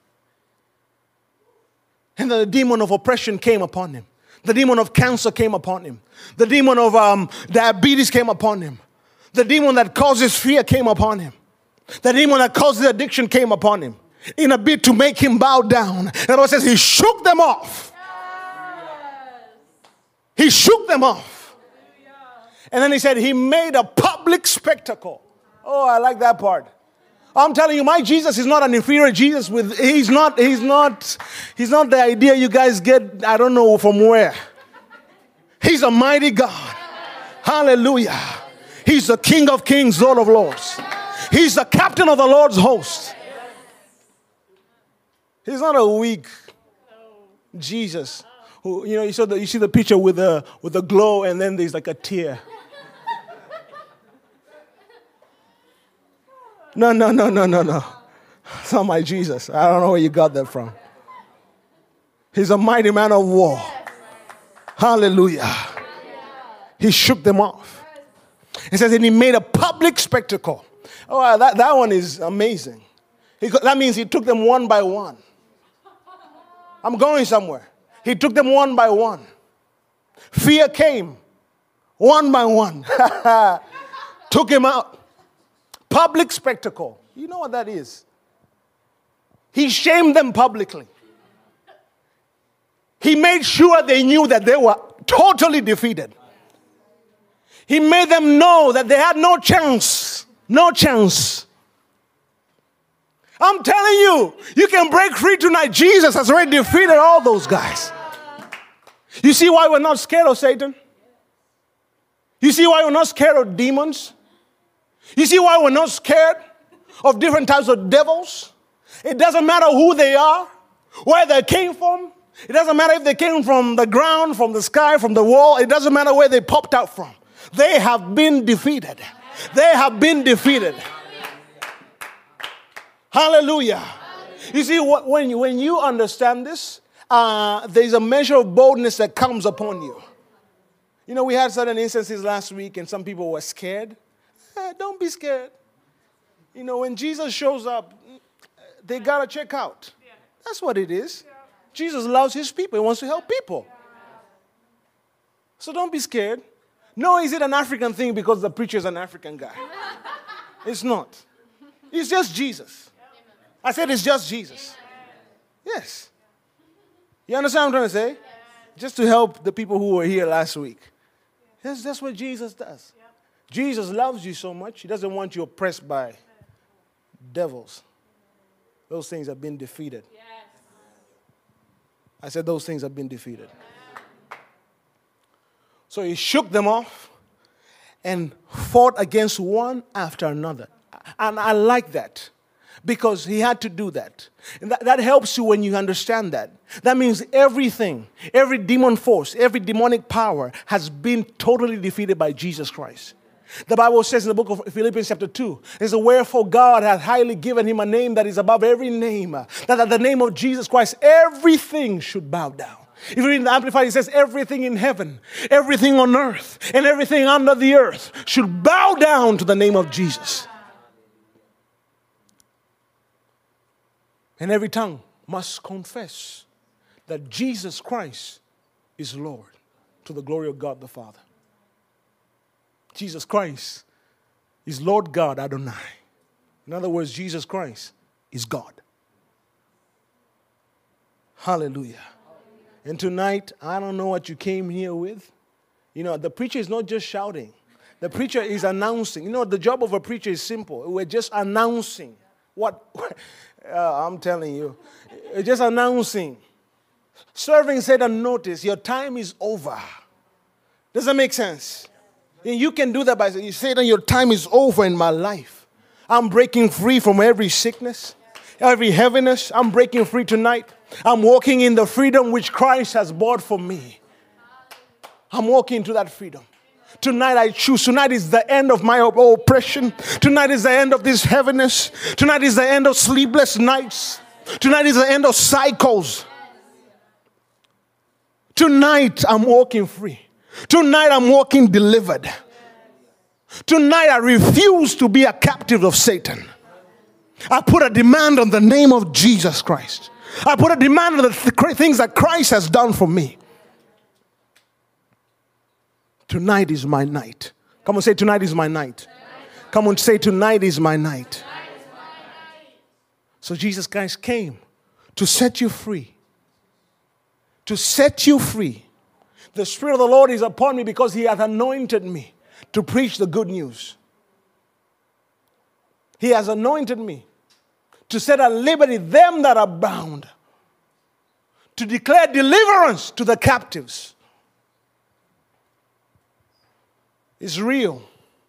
And the demon of oppression came upon him. The demon of cancer came upon him. The demon of um, diabetes came upon him. The demon that causes fear came upon him. The demon that causes addiction came upon him. In a bid to make him bow down. And the Bible says he shook them off. Yes. He shook them off. And then he said he made a public spectacle. Oh, I like that part. I'm telling you, my Jesus is not an inferior Jesus. With he's not, he's not, he's not the idea you guys get, I don't know from where. He's a mighty God. Hallelujah. He's the King of Kings, Lord of Lords. He's the captain of the Lord's host. He's not a weak Jesus. Who, you know, you saw the, you see the picture with the with the glow, and then there's like a tear. No, no, no, no, no, no. It's not my Jesus. I don't know where you got that from. He's a mighty man of war. Hallelujah. He shook them off. He says, and he made a public spectacle. Oh, that, that one is amazing. He, that means he took them one by one. I'm going somewhere. He took them one by one. Fear came one by one. Took him out. Public spectacle. You know what that is? He shamed them publicly. He made sure they knew that they were totally defeated. He made them know that they had no chance. No chance. I'm telling you, you can break free tonight. Jesus has already defeated all those guys. You see why we're not scared of Satan? You see why we're not scared of demons? You see why we're not scared of different types of devils? It doesn't matter who they are, where they came from. It doesn't matter if they came from the ground, from the sky, from the wall. It doesn't matter where they popped out from. They have been defeated. They have been defeated. Hallelujah. You see, when you, when you understand this, uh, there's a measure of boldness that comes upon you. You know, we had certain instances last week and some people were scared. Eh, don't be scared. You know, when Jesus shows up, they got to check out. That's what it is. Jesus loves his people. He wants to help people. So don't be scared. No, is it an African thing because the preacher is an African guy? It's not. It's just Jesus. I said it's just Jesus. Yes. You understand what I'm trying to say? Just to help the people who were here last week. That's, that's what Jesus does. Jesus loves you so much, he doesn't want you oppressed by devils. Those things have been defeated. I said those things have been defeated. So he shook them off and fought against one after another. And I like that because he had to do that. And that, that helps you when you understand that. That means everything, every demon force, every demonic power has been totally defeated by Jesus Christ. The Bible says in the book of Philippians chapter two, it says, wherefore God hath highly given him a name that is above every name, that at the name of Jesus Christ everything should bow down. If you read in the Amplified, it says everything in heaven, everything on earth, and everything under the earth should bow down to the name of Jesus. And every tongue must confess that Jesus Christ is Lord, to the glory of God the Father. Jesus Christ is Lord God Adonai. In other words, Jesus Christ is God. Hallelujah. And tonight, I don't know what you came here with. You know, the preacher is not just shouting. The preacher is announcing. You know, the job of a preacher is simple. We're just announcing what, uh, I'm telling you. We're just announcing. Serving Satan notice, your time is over. Does that make sense? And you can do that by saying, Satan, your time is over in my life. I'm breaking free from every sickness, every heaviness. I'm breaking free tonight. I'm walking in the freedom which Christ has bought for me. I'm walking into that freedom. Tonight I choose. Tonight is the end of my oppression. Tonight is the end of this heaviness. Tonight is the end of sleepless nights. Tonight is the end of cycles. Tonight I'm walking free. Tonight I'm walking delivered. Tonight I refuse to be a captive of Satan. I put a demand on the name of Jesus Christ. I put a demand on the th- things that Christ has done for me. Tonight is my night. Come on, say tonight is my night. Come on, say tonight is my night. So Jesus Christ came to set you free. To set you free. The Spirit of the Lord is upon me because he hath anointed me to preach the good news. He has anointed me to set at liberty them that are bound, to declare deliverance to the captives. It's real.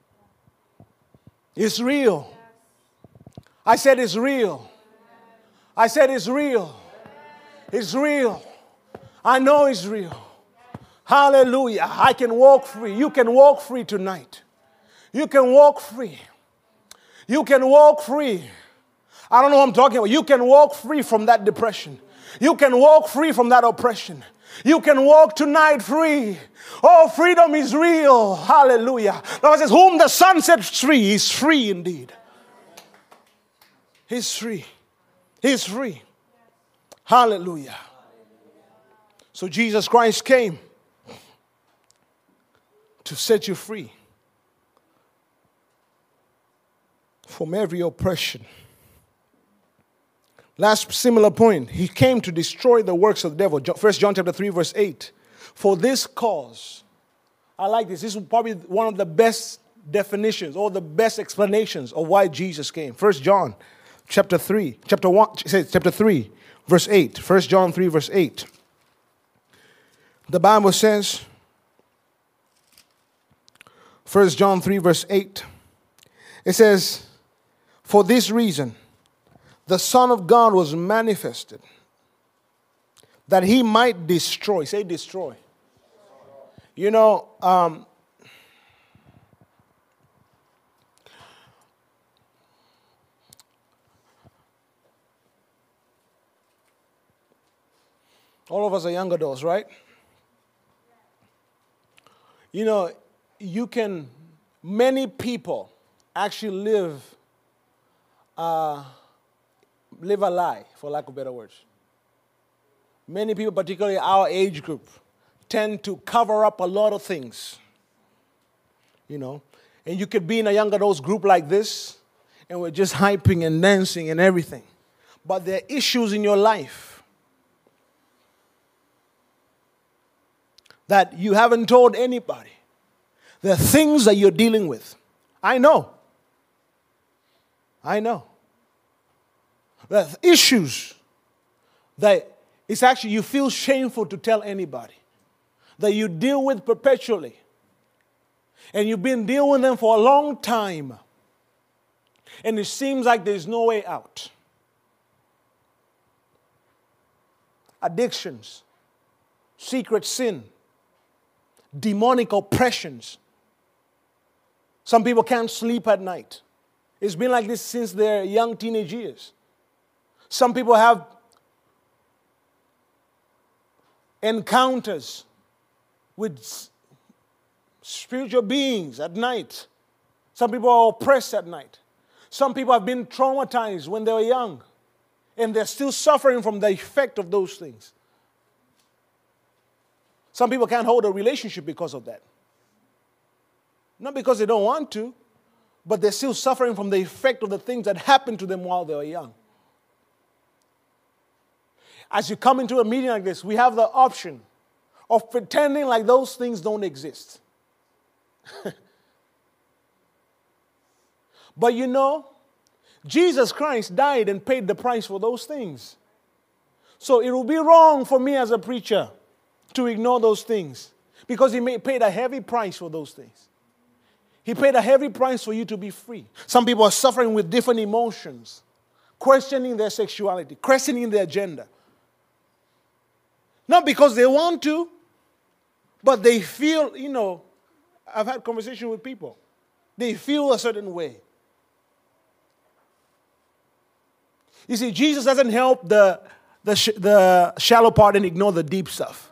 It's real. I said it's real. I said it's real. It's real. I know it's real. Hallelujah. I can walk free. You can walk free tonight. You can walk free. You can walk free. I don't know what I'm talking about. You can walk free from that depression. You can walk free from that oppression. You can walk tonight free. Oh, freedom is real. Hallelujah. The Lord says, whom the Son sets free is free indeed. He's free. He's free. Hallelujah. So Jesus Christ came to set you free from every oppression. Last similar point, he came to destroy the works of the devil. First John chapter three, verse eight. For this cause, I like this. This is probably one of the best definitions or the best explanations of why Jesus came. First John chapter three, chapter one, chapter three, verse eight. First John three, verse eight. The Bible says, First John three, verse eight. It says, for this reason, the Son of God was manifested, that he might destroy. Say destroy. You know, um, all of us are young adults, right? You know, you can, many people actually live, uh, live a lie, for lack of better words. Many people, particularly our age group, tend to cover up a lot of things. You know, and you could be in a young adults group like this, and we're just hyping and dancing and everything. But there are issues in your life that you haven't told anybody. There are things that you're dealing with. I know. I know. There are issues that it's actually you feel shameful to tell anybody, that you deal with perpetually. And you've been dealing with them for a long time. And it seems like there's no way out. Addictions, secret sin, demonic oppressions. Some people can't sleep at night. It's been like this since their young teenage years. Some people have encounters with spiritual beings at night. Some people are oppressed at night. Some people have been traumatized when they were young, and they're still suffering from the effect of those things. Some people can't hold a relationship because of that. Not because they don't want to, but they're still suffering from the effect of the things that happened to them while they were young. As you come into a meeting like this, we have the option of pretending like those things don't exist. But you know, Jesus Christ died and paid the price for those things. So it will be wrong for me as a preacher to ignore those things, because he paid a heavy price for those things. He paid a heavy price for you to be free. Some people are suffering with different emotions, questioning their sexuality, questioning their gender. Not because they want to, but they feel, you know, I've had conversations with people. They feel a certain way. You see, Jesus doesn't help the, the, sh- the shallow part and ignore the deep stuff.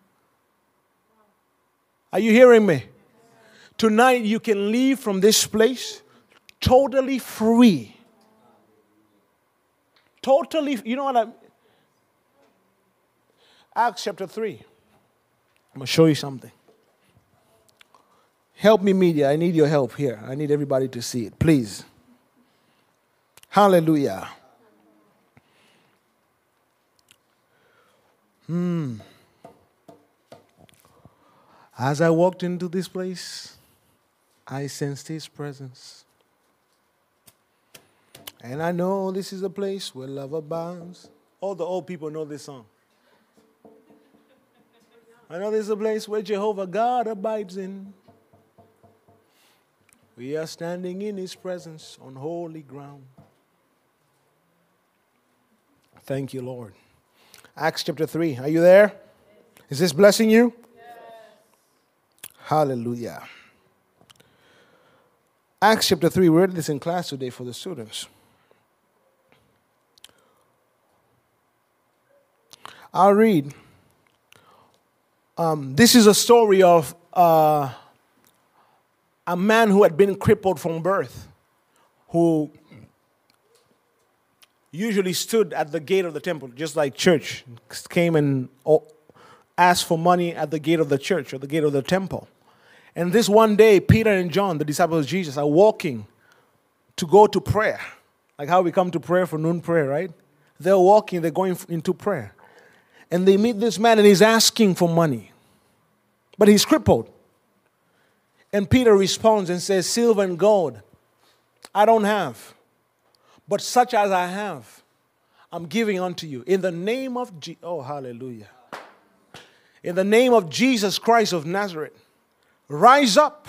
Are you hearing me? Tonight you can leave from this place totally free. Totally, you know what I'm... Acts chapter three. I'm going to show you something. Help me, media. I need your help here. I need everybody to see it, please. Hallelujah. Hmm. As I walked into this place, I sensed His presence. And I know this is a place where love abounds. All the old people know this song. I know this is a place where Jehovah God abides in. We are standing in His presence on holy ground. Thank you, Lord. Acts chapter three. Are you there? Is this blessing you? Yes. Hallelujah. Acts chapter three. We read this in class today for the students. I'll read. Um, this is a story of uh, a man who had been crippled from birth, who usually stood at the gate of the temple, just like church, came and asked for money at the gate of the church or the gate of the temple. And this one day, Peter and John, the disciples of Jesus, are walking to go to prayer. Like how we come to prayer for noon prayer, right? They're walking, they're going into prayer. And they meet this man and he's asking for money. But he's crippled. And Peter responds and says, silver and gold I don't have, but such as I have, I'm giving unto you. In the name of Je- oh, hallelujah. In the name of Jesus Christ of Nazareth, rise up.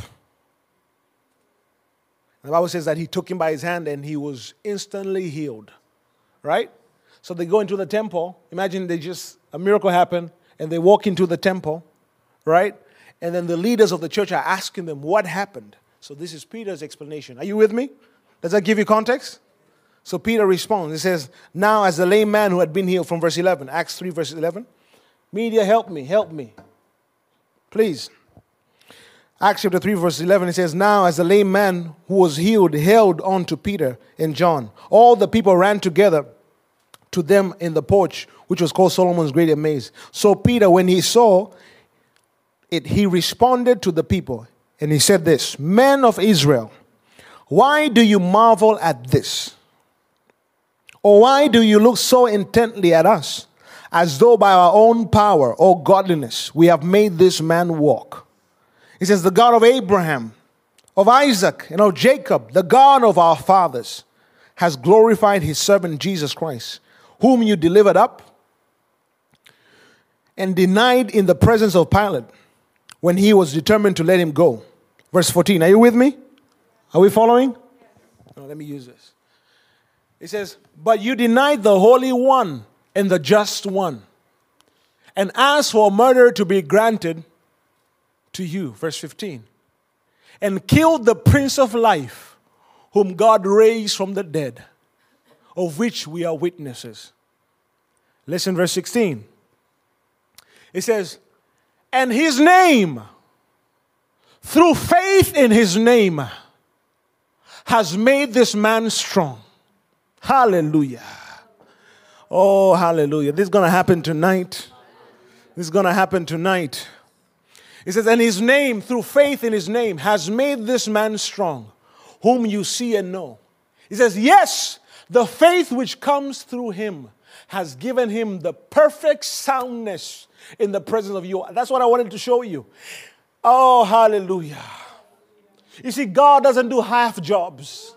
The Bible says that he took him by his hand and he was instantly healed. Right? So they go into the temple. Imagine they just, a miracle happened, and they walk into the temple, right? And then the leaders of the church are asking them what happened. So this is Peter's explanation. Are you with me? Does that give you context? So Peter responds. He says, now as the lame man who had been healed, from verse eleven, Acts three, verse eleven. Media, help me, help me. Please. Acts chapter three, verse eleven, it says, now as the lame man who was healed held on to Peter and John, all the people ran together to them in the porch, which was called Solomon's Great Amaze. So Peter, when he saw it, he responded to the people, and he said this, men of Israel, Why do you marvel at this? Or why do you look so intently at us, as though by our own power or godliness we have made this man walk? He says, the God of Abraham, of Isaac, and of Jacob, the God of our fathers, has glorified his servant Jesus Christ, whom you delivered up and denied in the presence of Pilate when he was determined to let him go. Verse fourteen, are you with me? Are we following? No, let me use this. It says, but you denied the Holy One and the Just One, and asked for murder to be granted to you. Verse fifteen. And killed the Prince of Life, whom God raised from the dead, of which we are witnesses. Listen, verse sixteen. It says, and his name, through faith in his name, has made this man strong. Hallelujah. Oh, hallelujah. This is going to happen tonight. This is going to happen tonight. It says, and his name, through faith in his name, has made this man strong, whom you see and know. He says, yes, the faith which comes through him has given him the perfect soundness in the presence of you. That's what I wanted to show you. Oh, hallelujah. You see, God doesn't do half jobs.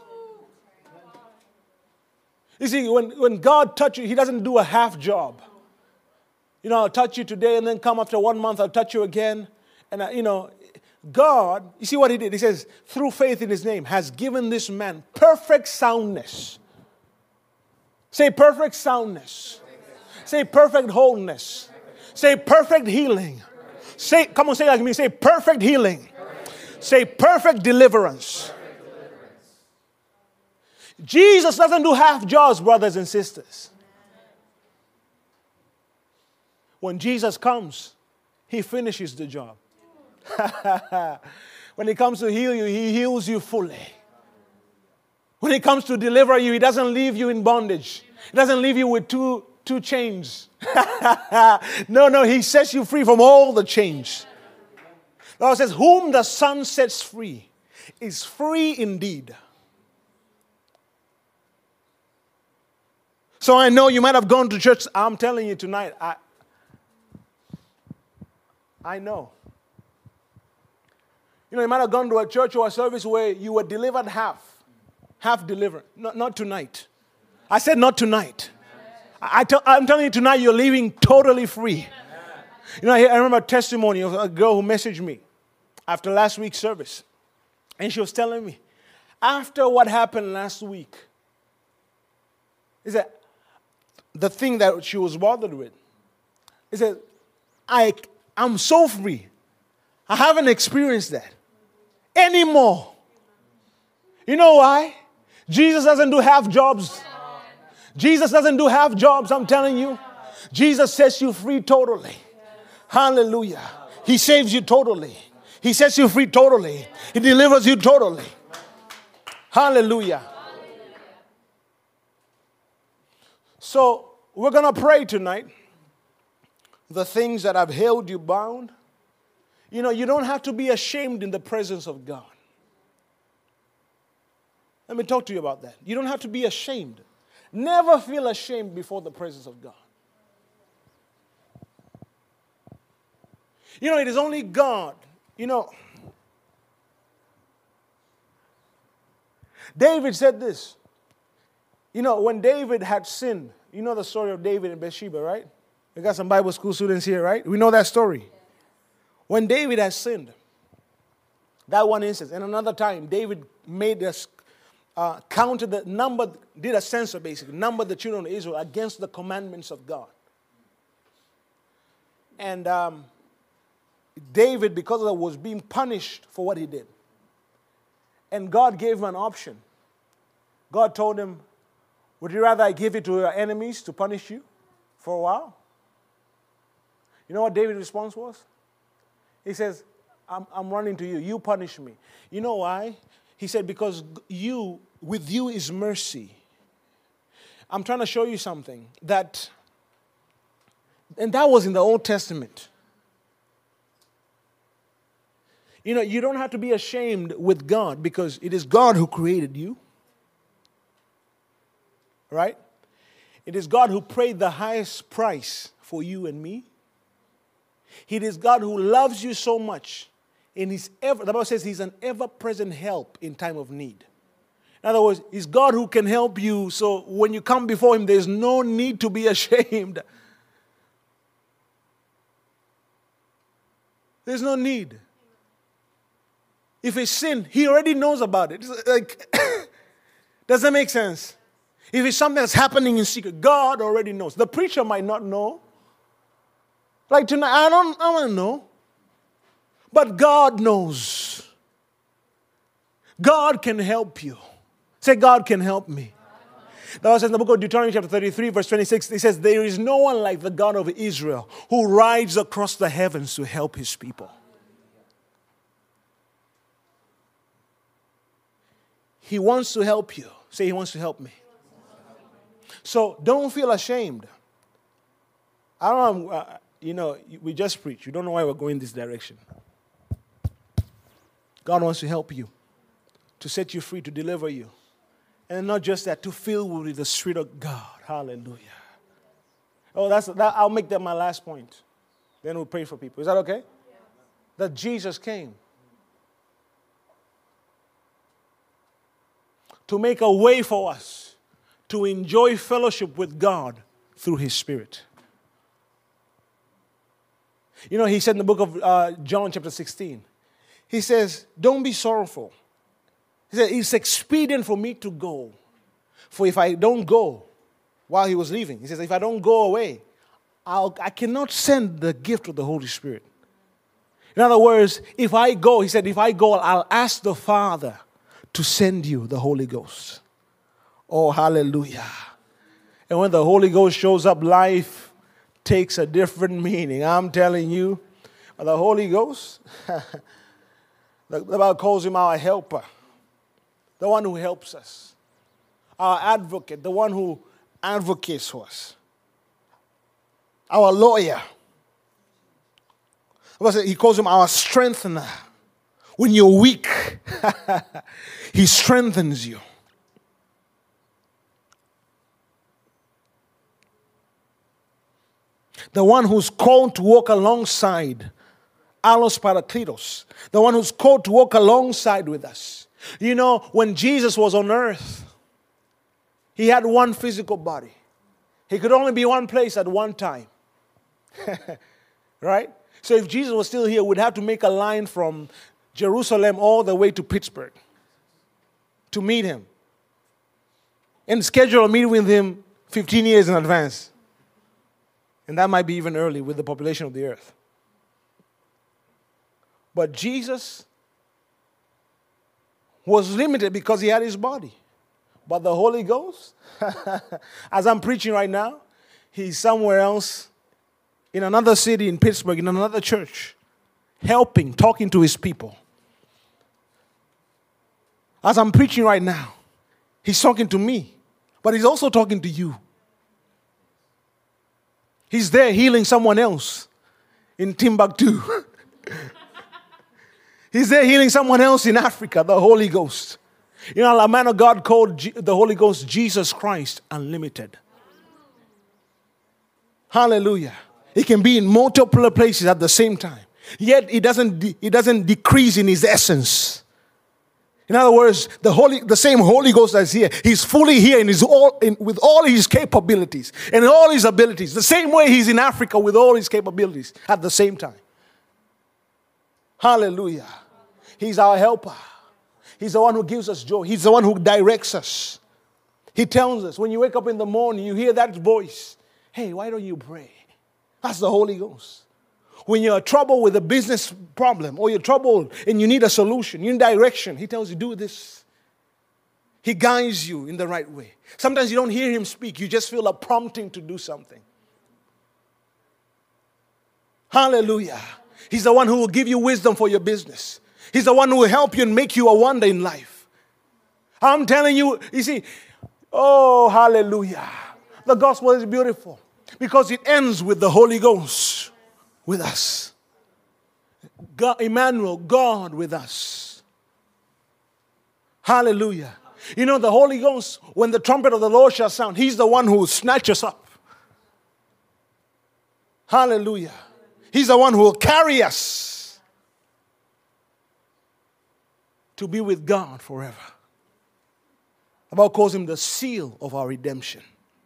You see, when, when God touches you, he doesn't do a half job. You know, I'll touch you today and then come after one month, I'll touch you again. And, I, you know, God, you see what he did? He says, through faith in his name, has given this man perfect soundness. Say perfect soundness. Say perfect wholeness. Say perfect healing. Say, come on, say it like me. Say perfect healing. Say perfect deliverance. Jesus doesn't do half jobs, brothers and sisters. When Jesus comes, he finishes the job. When he comes to heal you, he heals you fully. When he comes to deliver you, he doesn't leave you in bondage. He doesn't leave you with two, two chains. No, no, he sets you free from all the chains. The Lord says, whom the Son sets free is free indeed. So I know you might have gone to church. I'm telling you tonight, I, I know. You know, you might have gone to a church or a service where you were delivered half. Half delivered. Not, not tonight. I said not tonight. I, I t- I'm telling you tonight, you're leaving totally free. You know, I, I remember a testimony of a girl who messaged me after last week's service. And she was telling me, after what happened last week, is that the thing that she was bothered with is that I, I'm so free. I haven't experienced that anymore. You know why? Jesus doesn't do half jobs. Jesus doesn't do half jobs, I'm telling you. Jesus sets you free totally. Hallelujah. He saves you totally. He sets you free totally. He delivers you totally. Hallelujah. So we're going to pray tonight. The things that have held you bound. You know, you don't have to be ashamed in the presence of God. Let me talk to you about that. You don't have to be ashamed. Never feel ashamed before the presence of God. You know, it is only God. You know, David said this. You know, when David had sinned, you know the story of David and Bathsheba, right? We got some Bible school students here, right? We know that story. When David had sinned, that one instance, and another time, David made us uh, counted the number, did a census basically, numbered the children of Israel against the commandments of God. And um, David, because of that, was being punished for what he did. And God gave him an option. God told him, would you rather I give it to your enemies to punish you for a while? You know what David's response was? He says, I'm, I'm running to you. You punish me. You know why? He said, because you, with you is mercy. I'm trying to show you something. That, and that was in the Old Testament. You know, you don't have to be ashamed with God because it is God who created you. Right? It is God who paid the highest price for you and me. It is God who loves you so much. And he's ever, the Bible says he's an ever-present help in time of need. In other words, it's God who can help you. So when you come before him, there's no need to be ashamed. There's no need. If it's sin, he already knows about it. It's like, does that make sense? If it's something that's happening in secret, God already knows. The preacher might not know. Like tonight, I don't, I don't know. But God knows. God can help you. Say, God can help me. The Bible says in the book of Deuteronomy chapter thirty-three, verse twenty-six, it says, there is no one like the God of Israel who rides across the heavens to help his people. He wants to help you. Say, he wants to help me. So don't feel ashamed. I don't know, uh, you know, we just preach. You don't know why we're going this direction. God wants to help you, to set you free, to deliver you. And not just that, to fill you with the Spirit of God. Hallelujah. Oh, that's that. I'll make that my last point. Then we'll pray for people. Is that okay? Yeah. That Jesus came to make a way for us to enjoy fellowship with God through his Spirit. You know, he said in the book of uh, John chapter sixteen, he says, don't be sorrowful. He said, it's expedient for me to go. For if I don't go, while he was leaving, he says, if I don't go away, I'll, I cannot send the gift of the Holy Spirit. In other words, if I go, he said, if I go, I'll ask the Father to send you the Holy Ghost. Oh, hallelujah. And when the Holy Ghost shows up, life takes a different meaning. I'm telling you, the Holy Ghost, the Bible calls him our helper. The one who helps us. Our advocate, the one who advocates for us. Our lawyer. He calls him our strengthener. When you're weak, he strengthens you. The one who's called to walk alongside, Allos Parakletos. The one who's called to walk alongside with us. You know, when Jesus was on earth, he had one physical body. He could only be one place at one time. Right? So if Jesus was still here, we'd have to make a line from Jerusalem all the way to Pittsburgh to meet him. And schedule a meeting with him fifteen years in advance. And that might be even early with the population of the earth. But Jesus was limited because he had his body. But the Holy Ghost, as I'm preaching right now, he's somewhere else, in another city, in Pittsburgh, in another church, helping, talking to his people. As I'm preaching right now, he's talking to me, but he's also talking to you. He's there healing someone else in Timbuktu. He's there healing someone else in Africa, the Holy Ghost. You know, a man of God called G- the Holy Ghost Jesus Christ Unlimited. Hallelujah. He can be in multiple places at the same time. Yet it doesn't, de- it doesn't decrease in his essence. In other words, the Holy, the same Holy Ghost that's here, he's fully here in his all, in, with all his capabilities and all his abilities. The same way he's in Africa with all his capabilities at the same time. Hallelujah. He's our helper. He's the one who gives us joy. He's the one who directs us. He tells us, when you wake up in the morning, you hear that voice. Hey, why don't you pray? That's the Holy Ghost. When you're troubled with a business problem or you're troubled and you need a solution, you need direction, he tells you, do this. He guides you in the right way. Sometimes you don't hear him speak. You just feel a prompting to do something. Hallelujah. He's the one who will give you wisdom for your business. He's the one who will help you and make you a wonder in life. I'm telling you, you see, oh, hallelujah. The gospel is beautiful because it ends with the Holy Ghost with us. God, Emmanuel, God with us. Hallelujah. You know, the Holy Ghost, when the trumpet of the Lord shall sound, He's the one who will snatch us up. Hallelujah. He's the one who will carry us to be with God forever. The Bible calls Him the seal of our redemption.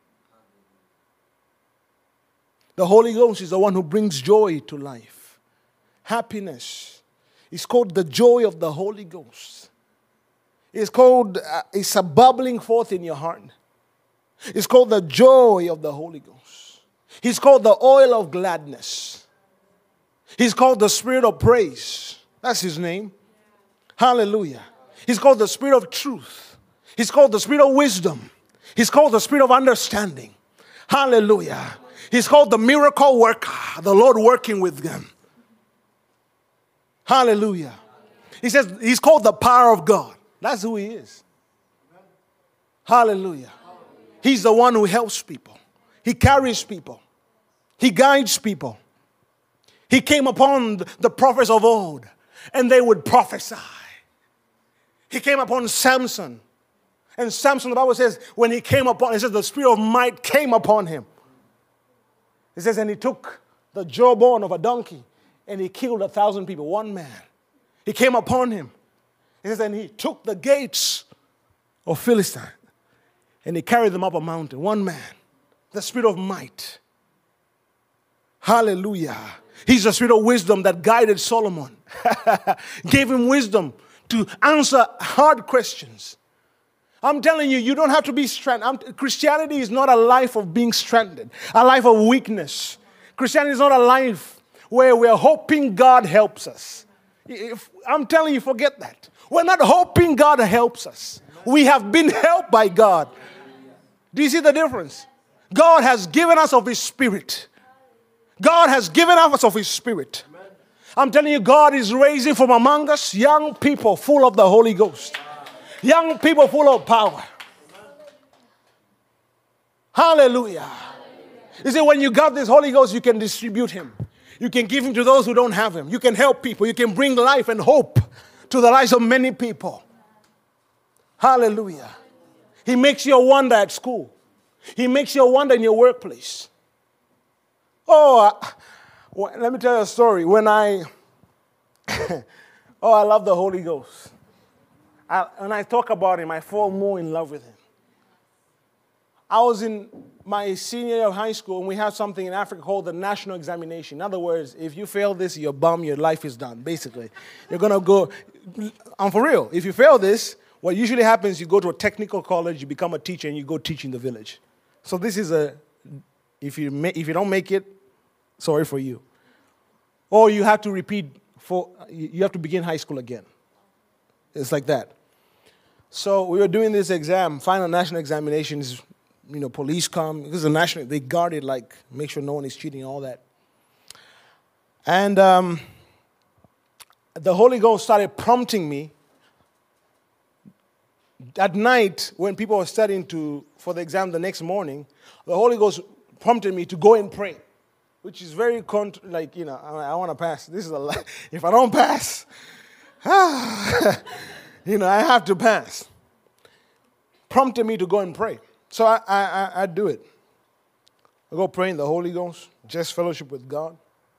The Holy Ghost is the one who brings joy to life, happiness. It's called the joy of the Holy Ghost. It's called, uh, it's a bubbling forth in your heart. It's called the joy of the Holy Ghost. He's called the oil of gladness. He's called the Spirit of praise. That's His name. Hallelujah. He's called the Spirit of truth. He's called the Spirit of wisdom. He's called the Spirit of understanding. Hallelujah. He's called the miracle worker, the Lord working with them. Hallelujah. He says He's called the power of God. That's who He is. Hallelujah. He's the one who helps people. He carries people. He guides people. He came upon the prophets of old, and they would prophesy. He came upon Samson. And Samson, the Bible says, when he came upon, it says the spirit of might came upon him. It says, and he took the jawbone of a donkey, and he killed a thousand people, one man. He came upon him. It says, and he took the gates of Philistine, and he carried them up a mountain, one man. The spirit of might. Hallelujah. He's the spirit of wisdom that guided Solomon. Gave him wisdom to answer hard questions. I'm telling you, you don't have to be stranded. I'm, Christianity is not a life of being stranded, a life of weakness. Christianity is not a life where we're hoping God helps us. If, I'm telling you, forget that. We're not hoping God helps us. We have been helped by God. Do you see the difference? God has given us of His Spirit. God has given us of His Spirit. I'm telling you, God is raising from among us young people full of the Holy Ghost. Young people full of power. Hallelujah. You see, when you got this Holy Ghost, you can distribute Him. You can give Him to those who don't have Him. You can help people. You can bring life and hope to the lives of many people. Hallelujah. He makes you a wonder at school. He makes you a wonder in your workplace. Oh, uh, well, let me tell you a story. When I, oh, I love the Holy Ghost. I, when I talk about Him, I fall more in love with Him. I was in my senior year of high school, and we had something in Africa called the national examination. In other words, if you fail this, you're bum, your life is done, basically. You're going to go, I'm for real. If you fail this, what usually happens, you go to a technical college, you become a teacher, and you go teach in the village. So this is a, if you, ma- if you don't make it, sorry for you. Or you have to repeat, for you have to begin high school again. It's like that. So we were doing this exam, final national examinations, you know, police come, this is a national, they guard it, like, make sure no one is cheating, all that. And um, the Holy Ghost started prompting me at night when people were studying to for the exam the next morning. The Holy Ghost prompted me to go and pray, which is very, cont- like, you know, I, I want to pass. This is a lot. If I don't pass, you know, I have to pass. Prompted me to go and pray. So I, I, I, I do it. I go pray in the Holy Ghost, just fellowship with God.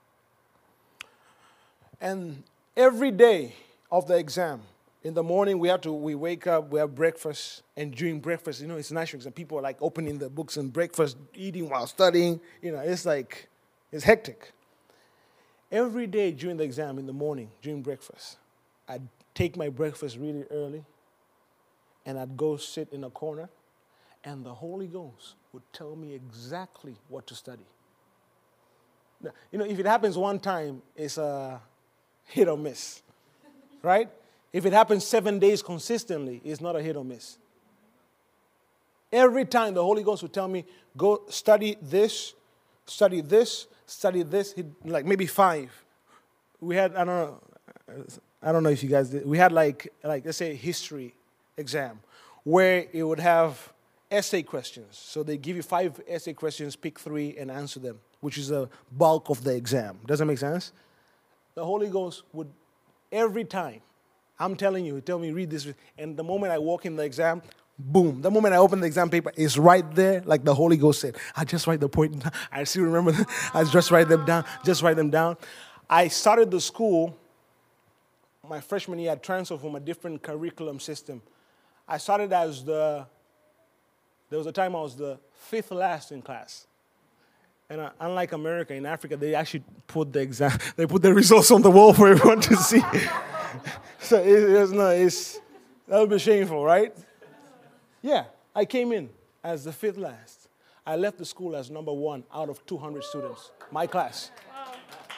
And every day of the exam, in the morning we have to, we wake up, we have breakfast, and during breakfast, you know, it's national exam. People are like opening the books and breakfast, eating while studying. You know, it's like, it's hectic. Every day during the exam, in the morning, during breakfast, I'd take my breakfast really early, and I'd go sit in a corner, and the Holy Ghost would tell me exactly what to study. Now, you know, if it happens one time, it's a hit or miss, right? If it happens seven days consistently, it's not a hit or miss. Every time the Holy Ghost would tell me, go study this, study this, study this, He'd, like maybe five. We had, I don't know, I don't know if you guys did, we had like, like let's say history exam, where it would have essay questions. So they give you five essay questions, pick three, and answer them, which is the bulk of the exam. Does that make sense? the Holy Ghost would, every time, I'm telling you, he'd tell me, read this. And the moment I walk in the exam, boom. The moment I open the exam paper, it's right there, like the Holy Ghost said. I just write the point down. I still remember them. I just write them down. Just write them down. I started the school, my freshman year, I transferred from a different curriculum system. I started as the, there was a time I was the fifth last in class. And uh, unlike America, in Africa, they actually put the exam, they put the results on the wall for everyone to see. So it, it's no, it's, that would be shameful, right? Yeah, I came in as the fifth last. I left the school as number one out of two hundred students, my class. Wow.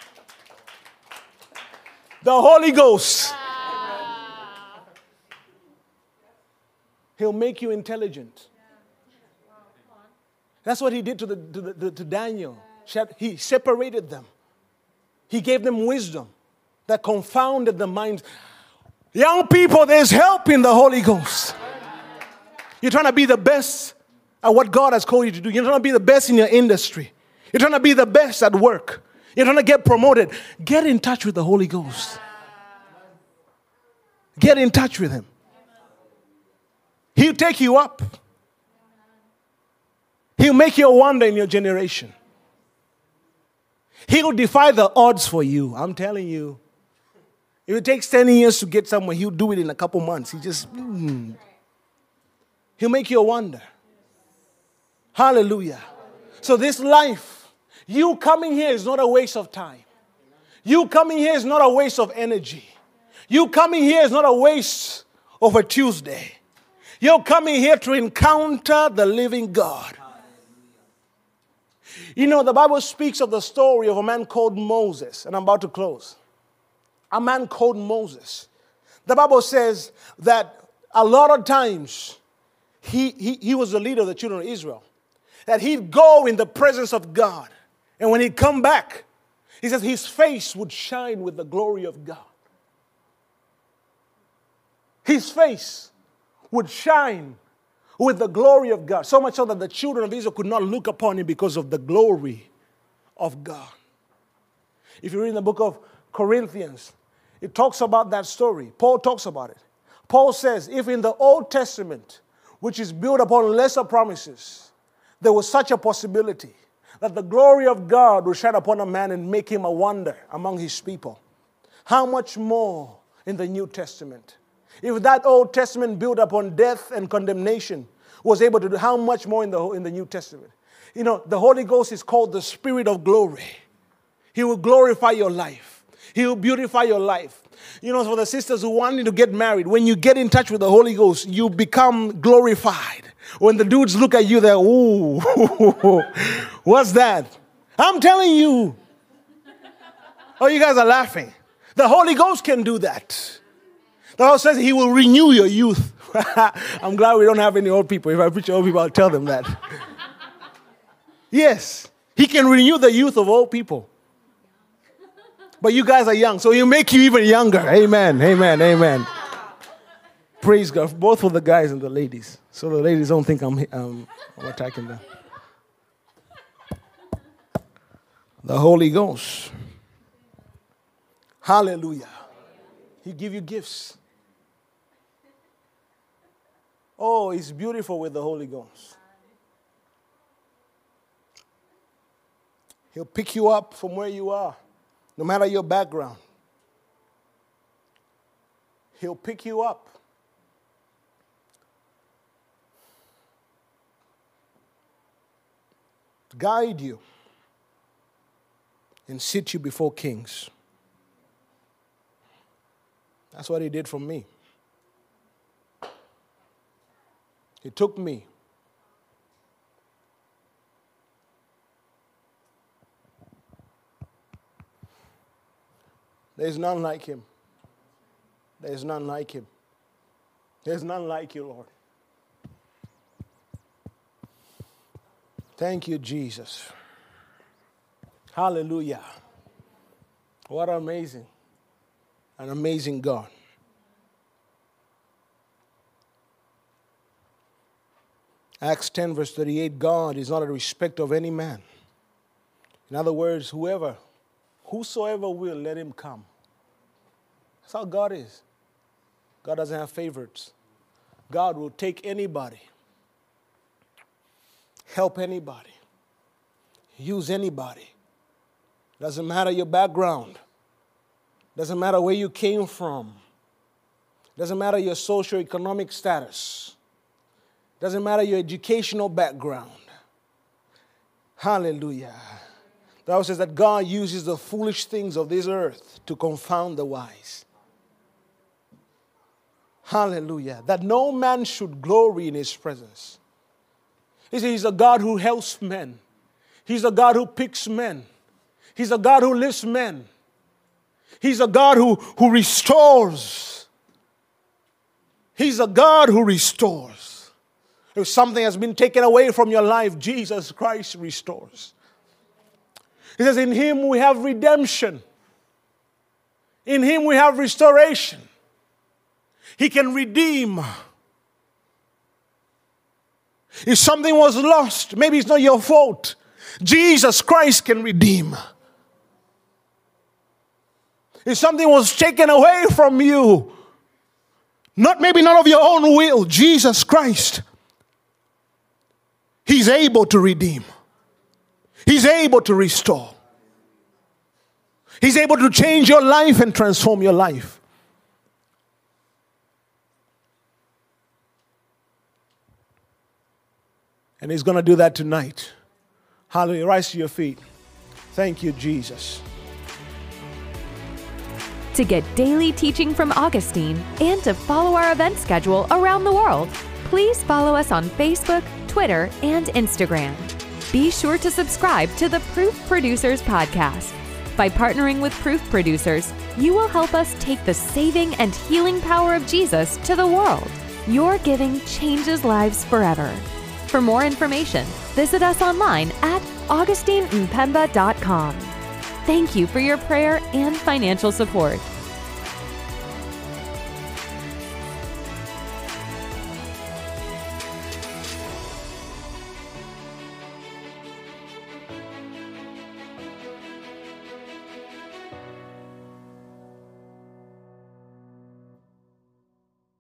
The Holy Ghost. Wow. He'll make you intelligent. That's what he did to, the, to, the, to Daniel. He separated them. He gave them wisdom that confounded the minds. Young people, there's help in the Holy Ghost. You're trying to be the best at what God has called you to do. You're trying to be the best in your industry. You're trying to be the best at work. You're trying to get promoted. Get in touch with the Holy Ghost. Get in touch with him. He'll take you up. He'll make you a wonder in your generation. He'll defy the odds for you. I'm telling you. If it takes ten years to get somewhere, he'll do it in a couple months. He just, mm. He'll make you a wonder. Hallelujah. So this life, you coming here is not a waste of time. You coming here is not a waste of energy. You coming here is not a waste of a Tuesday. You're coming here to encounter the living God. You know, the Bible speaks of the story of a man called Moses, and I'm about to close. A man called Moses. The Bible says that a lot of times he, he, he was the leader of the children of Israel. That he'd go in the presence of God. And when he'd come back, he says his face would shine with the glory of God. His face would shine with the glory of God. So much so that the children of Israel could not look upon him because of the glory of God. If you read in the book of Corinthians, it talks about that story. Paul talks about it. Paul says, if in the Old Testament, which is built upon lesser promises, there was such a possibility that the glory of God would shine upon a man and make him a wonder among his people, how much more in the New Testament? If that Old Testament built upon death and condemnation was able to do, how much more in the, in the New Testament? You know, the Holy Ghost is called the Spirit of glory. He will glorify your life. He will beautify your life. You know, for the sisters who want to get married, when you get in touch with the Holy Ghost, you become glorified. When the dudes look at you, they're, ooh, what's that? I'm telling you. Oh, you guys are laughing. The Holy Ghost can do that. The Bible says he will renew your youth. I'm glad we don't have any old people. If I preach to old people, I'll tell them that. Yes, he can renew the youth of old people. But you guys are young, so he'll make you even younger. Amen, amen, amen. Praise God, both for the guys and the ladies. So the ladies don't think I'm, um, I'm attacking them. The Holy Ghost. Hallelujah. He give you gifts. Oh, it's beautiful with the Holy Ghost. He'll pick you up from where you are. No matter your background, he'll pick you up. Guide you and sit you before kings. That's what he did for me. He took me. There's none like him. There's none like him. There's none like you, Lord. Thank you, Jesus. Hallelujah. What amazing, an amazing God. Acts ten verse thirty-eight, God is not a respecter of any man. In other words, whoever Whosoever will, let him come. That's how God is. God doesn't have favorites. God will take anybody, help anybody, use anybody. Doesn't matter your background. Doesn't matter where you came from. Doesn't matter your socioeconomic status. Doesn't matter your educational background. Hallelujah. The Bible says that God uses the foolish things of this earth to confound the wise. Hallelujah. That no man should glory in his presence. He says he's a God who helps men. He's a God who picks men. He's a God who lifts men. He's a God who, who restores. He's a God who restores. If something has been taken away from your life, Jesus Christ restores. He says, in him we have redemption. In him we have restoration. He can redeem. If something was lost, maybe it's not your fault. Jesus Christ can redeem. If something was taken away from you, not maybe not of your own will, Jesus Christ, he's able to redeem. He's able to restore. He's able to change your life and transform your life. And he's going to do that tonight. Hallelujah. Rise to your feet. Thank you, Jesus. To get daily teaching from Augustine and to follow our event schedule around the world, please follow us on Facebook, Twitter, and Instagram. Be sure to subscribe to the Proof Producers podcast. By partnering with Proof Producers, you will help us take the saving and healing power of Jesus to the world. Your giving changes lives forever. For more information, visit us online at augustine mpemba dot com. Thank you for your prayer and financial support.